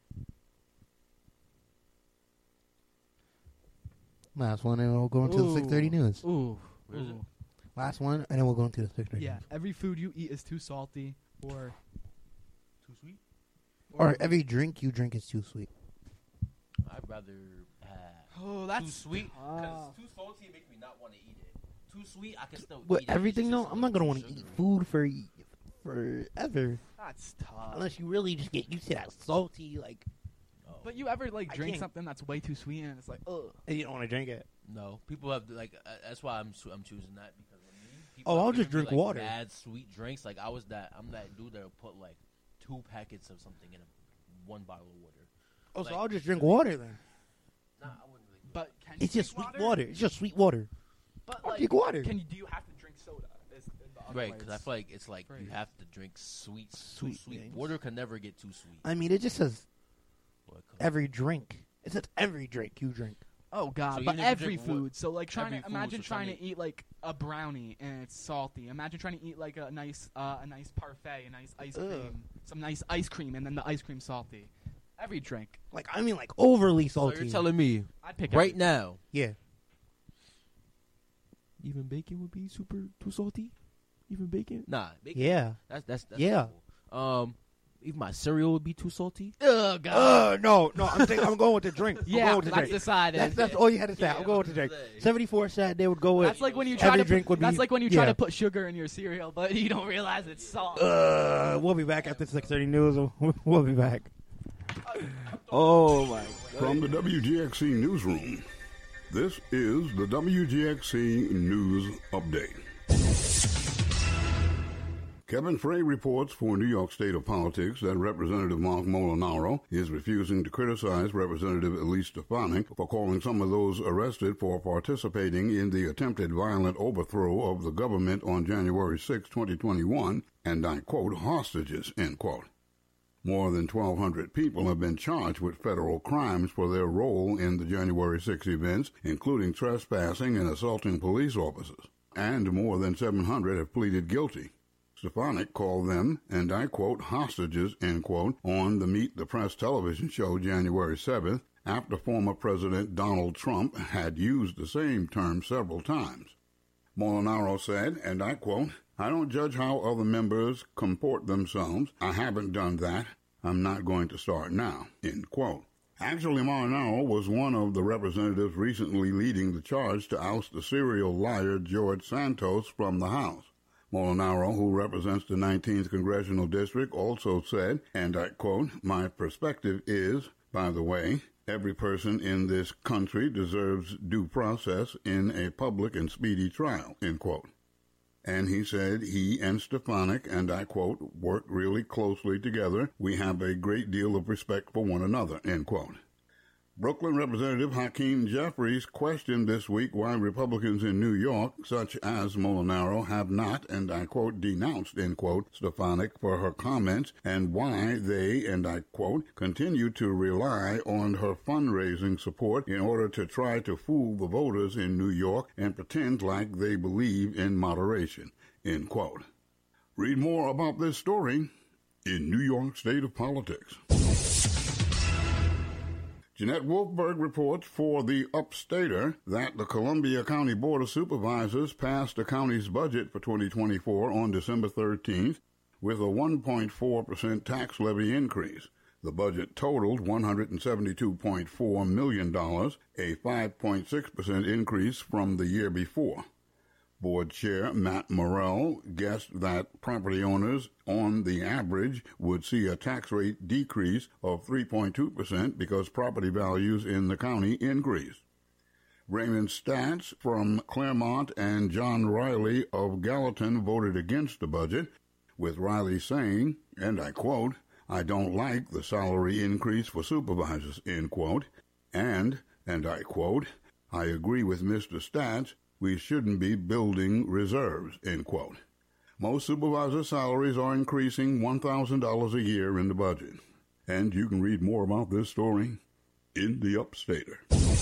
Last one, and we'll go into the six thirty news. Ooh. Where is it? Ooh. Last one, and then we'll go into the six thirty. Yeah. news. Every food you eat is too salty, or Too sweet. Or every drink you drink is too sweet. I'd rather have oh, that's too sweet. Because tough. too salty makes me not want to eat it. Too sweet, I can still But eat it. everything It's though, just I'm not gonna want to sugar. eat food for forever. That's tough. Unless you really just get used to that salty, like, But you ever like I drink can't- something that's way too sweet and it's like, ugh. and you don't want to drink it. No, people have like. Uh, that's why I'm I'm choosing that because of me. People Oh, have I'll given just me, drink like, water. Bad sweet drinks. Like I was that. I'm that dude that will put like two packets of something in a, one bottle of water. Oh, so Like- I'll just drink water then. Nah, I wouldn't really. do But can you It's just drink sweet water. It's just sweet water. But I'll like, drink water. Can you? Do you have to drink soda? Is, is the other Right, way because I it's feel like it's like you phrased. have to drink sweet, too Sweet sweet. things. Water can never get too sweet. I mean, it just says Boy, come- every drink. It says every drink you drink. Oh god, So but even if you every drink wa- food. So like trying every to food, imagine so trying to something- eat like a brownie and it's salty. Imagine trying to eat like a nice uh, a nice parfait, a nice ice Ugh. cream, some nice ice cream, and then the ice cream salty. Every drink, Like, I mean, like, overly So salty. you're telling me I'd pick right every- now, yeah. even bacon would be super too salty? Even bacon? Nah, bacon. Yeah. That's that's, that's Yeah. cool. Um, even my cereal would be too salty. Oh god. Uh, no, no, I'm saying I'm going with the drink. I'm yeah, going with the that's drink. decided. That's, that's all you had to say. Yeah, I'm going with the I was drink. gonna say. seventy-four said they would go with. That's like when you try every to drink put, would that's be- like when you try yeah. to put sugar in your cereal, but you don't realize it's salt. Uh, we'll be back after six thirty news. We'll be back. Oh my From the W G X C newsroom, this is the W G X C News Update. Kevin Frey reports for New York State of Politics that Representative Mark Molinaro is refusing to criticize Representative Elise Stefanik for calling some of those arrested for participating in the attempted violent overthrow of the government on January sixth, twenty twenty-one, and I quote, hostages, end quote. More than twelve hundred people have been charged with federal crimes for their role in the January sixth events, including trespassing and assaulting police officers. And more than seven hundred have pleaded guilty. Stefanik called them, and I quote, hostages, end quote, on the Meet the Press television show January seventh, after former President Donald Trump had used the same term several times. Molinaro said, and I quote, I don't judge how other members comport themselves. I haven't done that. I'm not going to start now, end quote. Actually, Molinaro was one of the representatives recently leading the charge to oust the serial liar George Santos from the House. Molinaro, who represents the nineteenth Congressional District, also said, and I quote, my perspective is, by the way, every person in this country deserves due process in a public and speedy trial, end quote. And he said he and Stefanik, and I quote, work really closely together. We have a great deal of respect for one another, end quote. Brooklyn Representative Hakeem Jeffries questioned this week why Republicans in New York, such as Molinaro, have not, and I quote, denounced, end quote, Stefanik for her comments, and why they, and I quote, continue to rely on her fundraising support in order to try to fool the voters in New York and pretend like they believe in moderation, end quote. Read more about this story in New York State of Politics. Jeanette Wolfberg reports for the Upstater that the Columbia County Board of Supervisors passed the county's budget for twenty twenty-four on December thirteenth with a one point four percent tax levy increase. The budget totaled one hundred seventy-two point four million dollars, a five point six percent increase from the year before. Board Chair Matt Morrell guessed that property owners, on the average, would see a tax rate decrease of three point two percent because property values in the county increased. Raymond Statz from Claremont and John Riley of Gallatin voted against the budget, with Riley saying, and I quote, I don't like the salary increase for supervisors, end quote, and, and I quote, I agree with Mister Statz, we shouldn't be building reserves, end quote. Most supervisor salaries are increasing one thousand dollars a year in the budget. And you can read more about this story in the Upstater.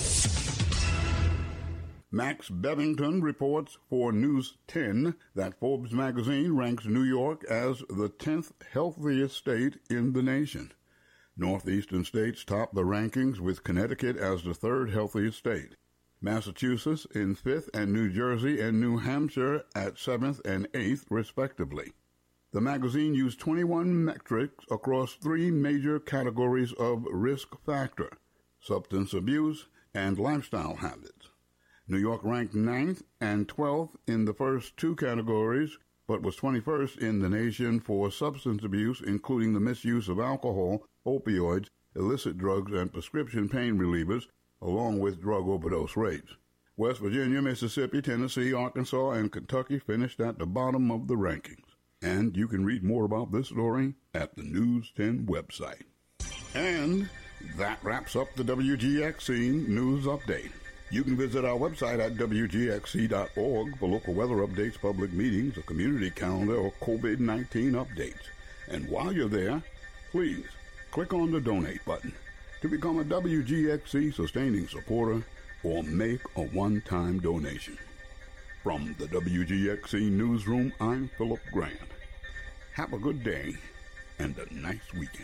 Max Bevington reports for News ten that Forbes magazine ranks New York as the tenth healthiest state in the nation. Northeastern states top the rankings with Connecticut as the third healthiest state. Massachusetts in fifth, and New Jersey and New Hampshire at seventh and eighth, respectively. The magazine used twenty-one metrics across three major categories of risk factor: substance abuse and lifestyle habits. New York ranked ninth and twelfth in the first two categories, but was twenty-first in the nation for substance abuse, including the misuse of alcohol, opioids, illicit drugs, and prescription pain relievers, along with drug overdose rates. West Virginia, Mississippi, Tennessee, Arkansas, and Kentucky finished at the bottom of the rankings. And you can read more about this story at the News ten website. And that wraps up the W G X C News Update. You can visit our website at W G X C dot org for local weather updates, public meetings, a community calendar, or COVID nineteen updates. And while you're there, please click on the donate button to become a W G X C sustaining supporter or make a one-time donation. From the W G X C Newsroom, I'm Philip Grant. Have a good day and a nice weekend.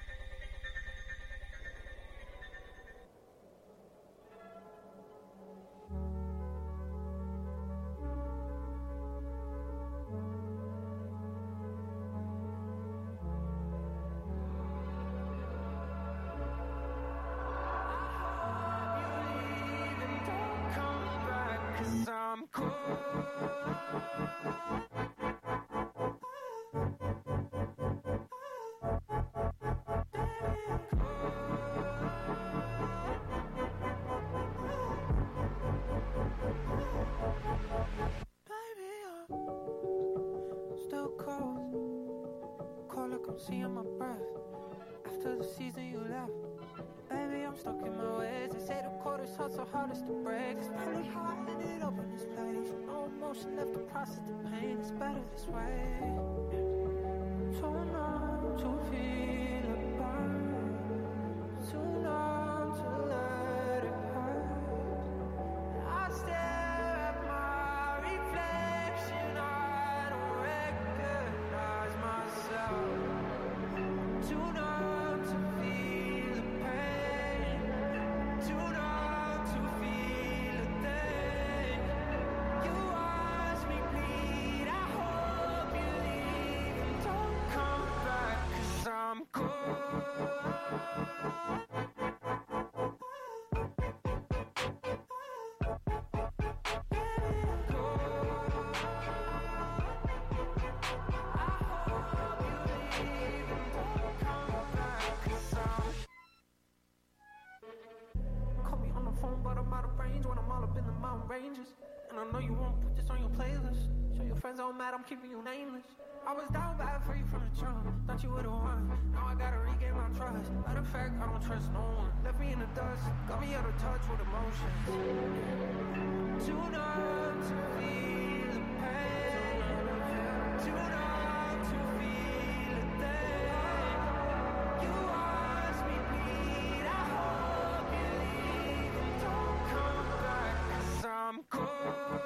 Still cold, cold like I'm seeing my breath. After the season you left, baby, I'm stuck in my ways. They say the quarters hot, so hardest to break. It's probably how I ended up in this place. No emotion left to process the pain. It's better this way. Too numb to feel a burn. Too numb to let it hurt. I stare at my reflection. I don't recognize myself. Too numb to feel the pain. Too numb to feel a thing. You watch me bleed. I hope you leave and don't come back, 'cause I'm cold. Call me on the phone, but I'm out of range when I'm all up in the mountain ranges. And I know you won't put this on your playlist. Show your friends all mad, I'm keeping you nameless. I was down bad free from the trunk. Thought you would've won. Now I gotta regain my trust. Matter of fact, I don't trust no one. Left me in the dust. Got me out of touch with emotions. Too numb to feel the pain. Too numb to feel a thing. You watch me bleed. I hope you leave and don't come back, 'cause I'm cold.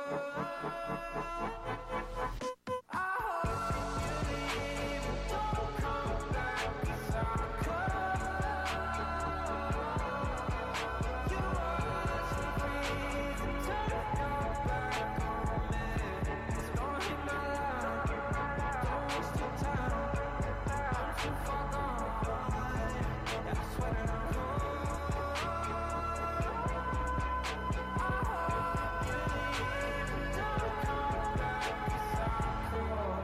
I hope you leave and don't come back, 'cause I'm cold. You watch me freeze and turn your back on me. It's gonna hit my line. Don't waste your time. I'm too far gone. Yeah, I swear that I'm cold. I hope you leave and don't come back, 'cause I'm cold.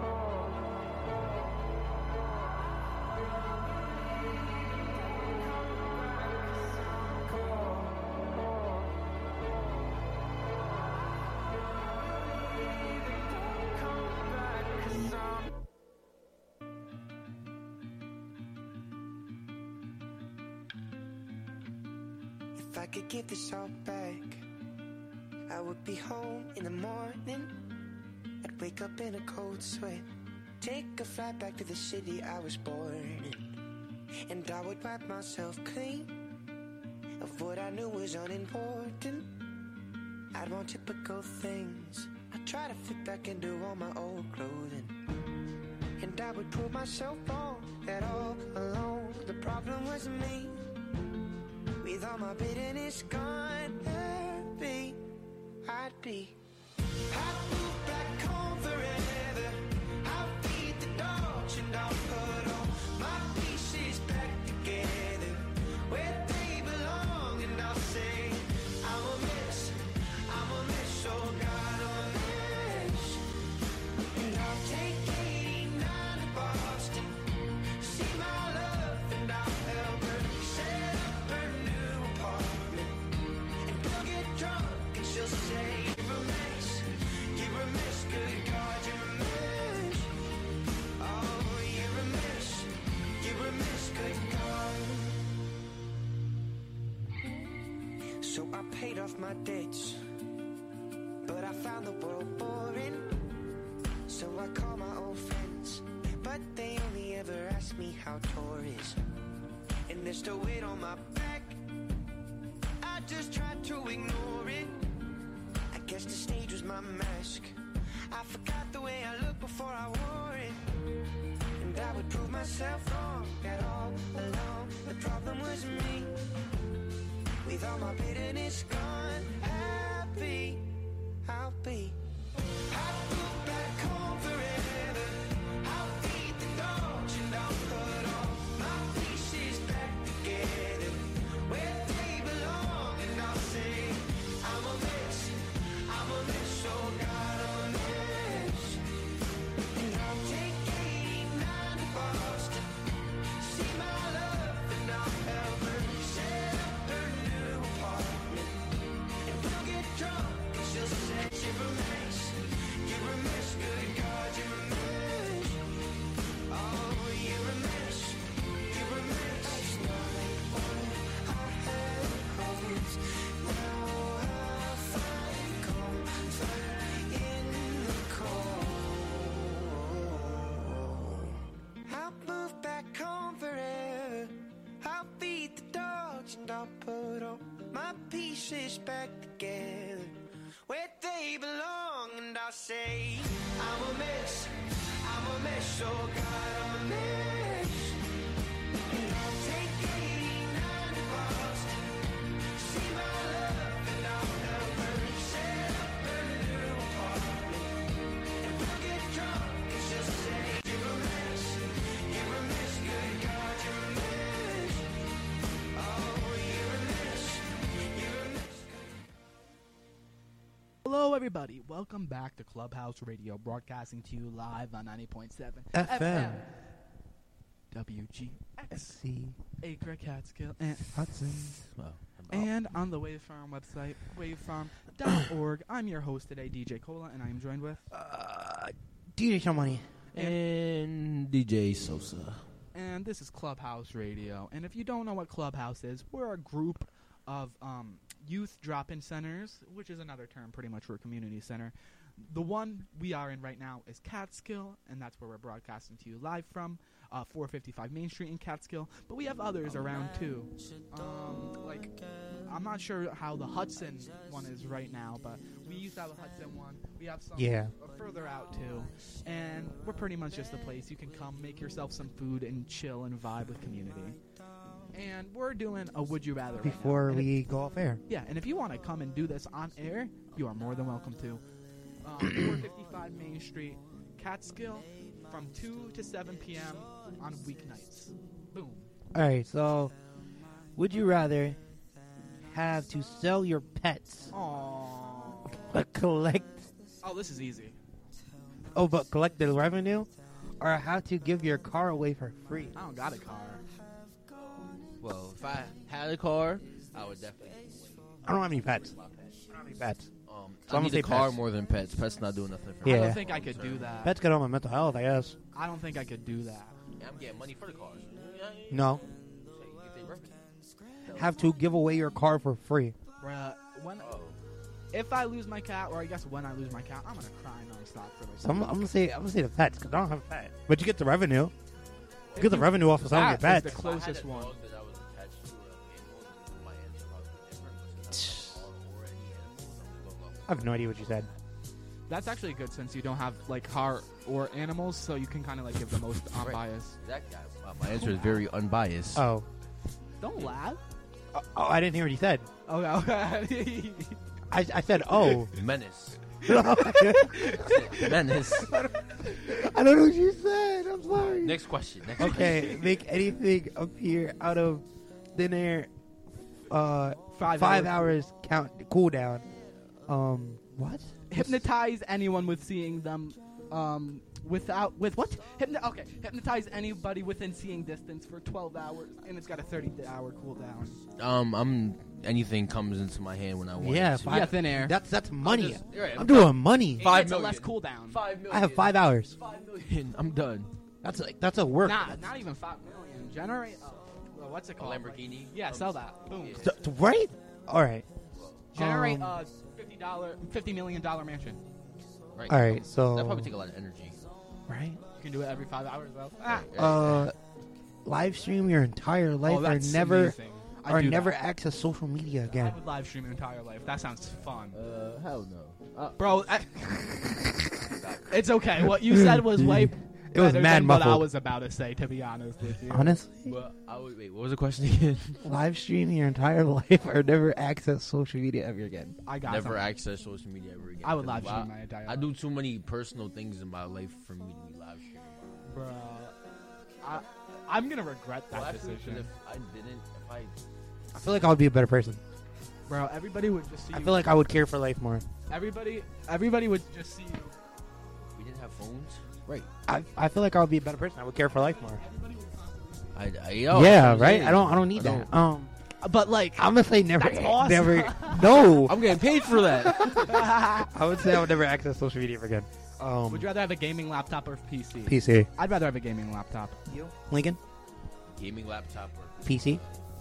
If I could give this all back, I would be home in the morning. I'd wake up in a cold sweat, take a flight back to the city I was born in, and I would wipe myself clean of what I knew was unimportant. I'd want typical things. I'd try to fit back into all my old clothing, and I would prove myself wrong at all alone. The problem was me. With all my bitterness gone, there'd be, I'd be. I'd move back home forever. I'll feed the dogs and I'll put all my pieces back together where they belong, and I'll say, I'm a mess, I'm a mess, oh God, I'm a mess. And So I paid off my debts, but I found the world boring. So I call my old friends, but they only ever ask me how tour is. And there's still weight on my back, I just tried to ignore it. I guess the stage was my mask. I forgot the way I looked before I wore it. And I would prove myself wrong at all along. The problem was me. With all my bitterness gone, happy I'll be. I'll move back home forever. I'll feed the dogs and I'll put all my pieces back together where they belong. And I'll say, I'm a mess, I'm a mess, oh God, I'm a mess. And I'll take eighty-nine to Boston, see my love, and I'll help her set up her new apartment. And we'll get drunk and she'll say, you're a mess, you're a mess, good God, you're a mess. Oh, you're a mess, you're a mess. Last night when I had hopes, now I find comfort in the cold. I'll move back home forever. I'll feed the dogs and I'll put all my pieces back together where they belong. And I'll say, I'm a mess, I'm a mess, oh God, I'm a mess. And I'll take eighty-nine to Boston, see my love, and I'll help her set up her new apartment. And we'll get drunk and she'll say, you're a mess, you're a mess, good God, you're a mess. Oh, you're a mess, you're a mess. Hello, everybody. Welcome back to Clubhouse Radio, broadcasting to you live on ninety point seven F M. W G X C. Acre, Catskill, and Hudson. Well, and on the Wavefarm website, wavefarm dot org. I'm your host today, D J Cola, and I am joined with Uh, D J Shamani. and D J Sosa. and this is Clubhouse Radio. And if you don't know what Clubhouse is, we're a group of um, youth drop-in centers, which is another term pretty much for a community center. The one we are in right now is Catskill, and that's where we're broadcasting to you live from, uh, four fifty-five Main Street in Catskill. But we have others around too. Um, like, I'm not sure how the Hudson one is right now, but we used to have a Hudson one. We have some Yeah. further out too, and we're pretty much just a place you can come, make yourself some food, and chill and vibe with community. And we're doing a Would You Rather right now. Before And we go off air. yeah, and if you want to come and do this on air, you are more than welcome to. Um, four fifty-five Main Street, Catskill, from two to seven p.m. on weeknights. Boom. Alright, so would you rather have to sell your pets Aww. but collect Oh, this is easy. oh but collect the revenue, or have to give your car away for free? I don't got a car. Well, if I had a car, I would definitely. I don't have any pets. I don't have any pets. Um, So I I'm need gonna a say car pets. more than pets. Pets not doing nothing for Yeah. I me. don't think I could do that. Pets get on my mental health, I guess. I don't think I could do that. Yeah, I'm getting money for the cars. No. If they revenue. Have to give away your car for free. Bruh, when, Oh. if I lose my cat, or I guess when I lose my cat, I'm gonna cry nonstop for like So I'm, two I'm gonna weeks. say I'm gonna say the pets because I don't have a pet. But you get the revenue. You get the revenue off of selling your That is pets. the closest one. If I had a dog that I was attached to, an animal, my answer would probably be different. But since I don't have a car or any animals, I'm gonna go off. I have no idea what you said. That's actually good since you don't have like car or animals, so you can kind of like give the most unbiased. That guy. Wow, my answer is very unbiased. Oh. Don't laugh. Oh, oh, I didn't hear what you said. Okay, okay. I, I said, oh. Menace. I Menace. don't know what you said. I'm sorry. Next question. Next Okay, question. make anything appear out of thin air. Uh, Five five, hours. hours. count cooldown. Um, what? Hypnotize anyone with seeing them, um, without with what? Hypno- okay, hypnotize anybody within seeing distance for twelve hours, and it's got a thirty hour cooldown. Um, I'm anything comes into my hand when I want. Yeah, it to. five, Yeah, thin air. That's that's money. just- you're right, I'm I'm doing money. Five it's a less million. cooldown. Five million. I have five hours. Five million. I'm done. That's like that's a work. Nah, not even five million. Generate. Oh, well, what's it A called? Lamborghini. Yeah, sell that. Boom. Yeah. So- so- right? All right. Generate Um, a fifty dollar, fifty million dollar mansion. Right. All right, so That probably take a lot of energy. right. You can do it every five hours though. Ah. Uh, live stream your entire life Oh, or that's never amazing. I'd or do never that. access social media I again. would live stream your entire life. That sounds fun. Uh, hell no. Uh, Bro, I, it's okay. What you said was way It was better mad than what I muffled. was about to say, to be honest with you. Honestly, but I would, wait, what was the question again? live stream your entire life or never access social media ever again. I got Never something. access social media ever again. I would 'Cause live stream I- my entire I life. do too many personal things in my life for me to be live streaming. Bro, I, I'm gonna regret that Well, actually, 'cause decision. if I didn't, if I, I feel like I would be a better person. Bro, everybody would just see I you. feel like I would care for life more. everybody, everybody would just see you. we didn't have phones, right? I I feel like I would be a better person. I would care for life more. I, I yo, yeah, that's what I'm right. saying. I don't I don't need I that. Um, But like, I'm gonna say never. That's awesome. Never. No. I'm getting paid for that. I would say I would never access social media ever again. Um, would you rather have a gaming laptop or a P C? P C. I'd rather have a gaming laptop. You? Lincoln. Gaming laptop or P C.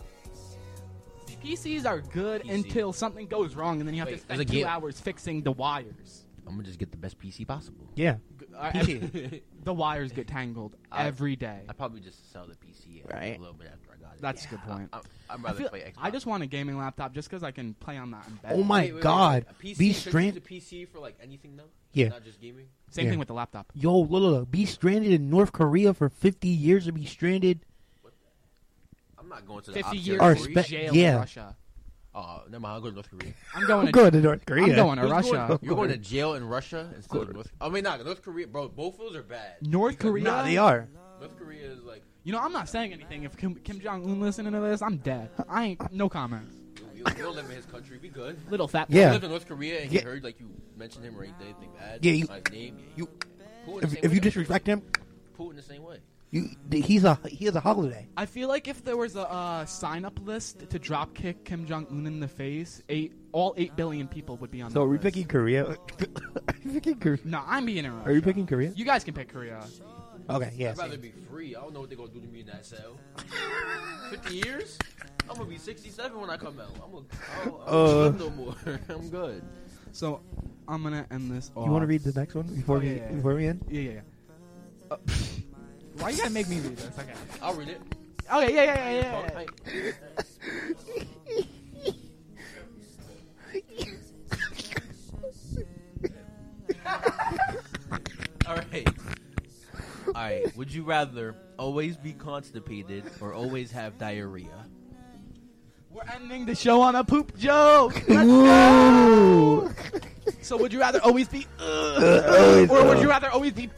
P Cs are good P C. until something goes wrong, and then you have Wait, to spend there's a two game- hours fixing the wires. I'm gonna just get the best P C possible. Yeah. Uh, P C. the wires get tangled I- every day. I probably just sell the P C Right. a little bit after I got it. That's a good point. I, I, I'd I, rather feel- play Xbox. I just want a gaming laptop just because I can play on that in bed. Oh my Wait, wait, wait, God. wait. A P C, Be could you use strand- a P C for like anything though? Yeah. Not just gaming. Same Yeah. thing with the laptop. Yo, look, look, look. Be stranded in North Korea for fifty years or be stranded. I'm not going to the Fifty opposite years Or of in Korea. spe- jail yeah. in Russia. Oh, never mind. I'll go to North Korea. I'm going I'm to going to North Korea. I'm going to Who's Russia. going- you're going to jail in Russia instead of North. I mean, not North Korea, bro. Both of those are bad. North Because Korea? Nah, they are. North Korea is like You know, I'm not saying anything. If Kim, Kim Jong Un listening to this, I'm dead. I ain't no comments. you, you don't live in his country. Be good. Little fat. Yeah. You lived in North Korea and he Yeah. heard like you mentioned him or anything bad. Yeah, you- on his name. Yeah, you- Putin the If, same if way. you disrespect him, Putin the same way. you he's a he has a holiday. I feel like if there was a uh, sign-up list to drop kick Kim Jong Un in the face, eight all eight billion people would be on. So that are we list. picking Korea? Are you picking Korea? No, I'm being in Russia. Are you picking Korea? You guys can pick Korea. Okay, yeah. I'd rather same. be free. I don't know what they're gonna do to me in that cell. Fifty years? I'm gonna be sixty-seven when I come out. I'm gonna, I don't, I don't Uh. live no more. I'm good. So I'm gonna end this. Off. You want to read the next one before Oh, we yeah, yeah, yeah. before we end? Yeah, yeah, yeah. Uh, why you gotta make me read this? Okay. I'll read it. Okay, yeah, yeah, yeah, yeah. All right. All right. Would you rather always be constipated or always have diarrhea? We're ending the show on a poop joke. Let's go. So would you rather always be, uh, or would you rather always be?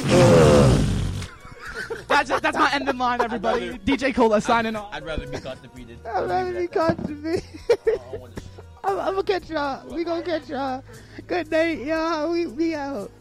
That's it. That's my ending line, everybody. rather- D J Cola signing off. I'd rather be constipated. I'd rather be constipated. I wanna- I'm, I'm gonna catch y'all. We gonna catch y'all. Good night, y'all. We we out.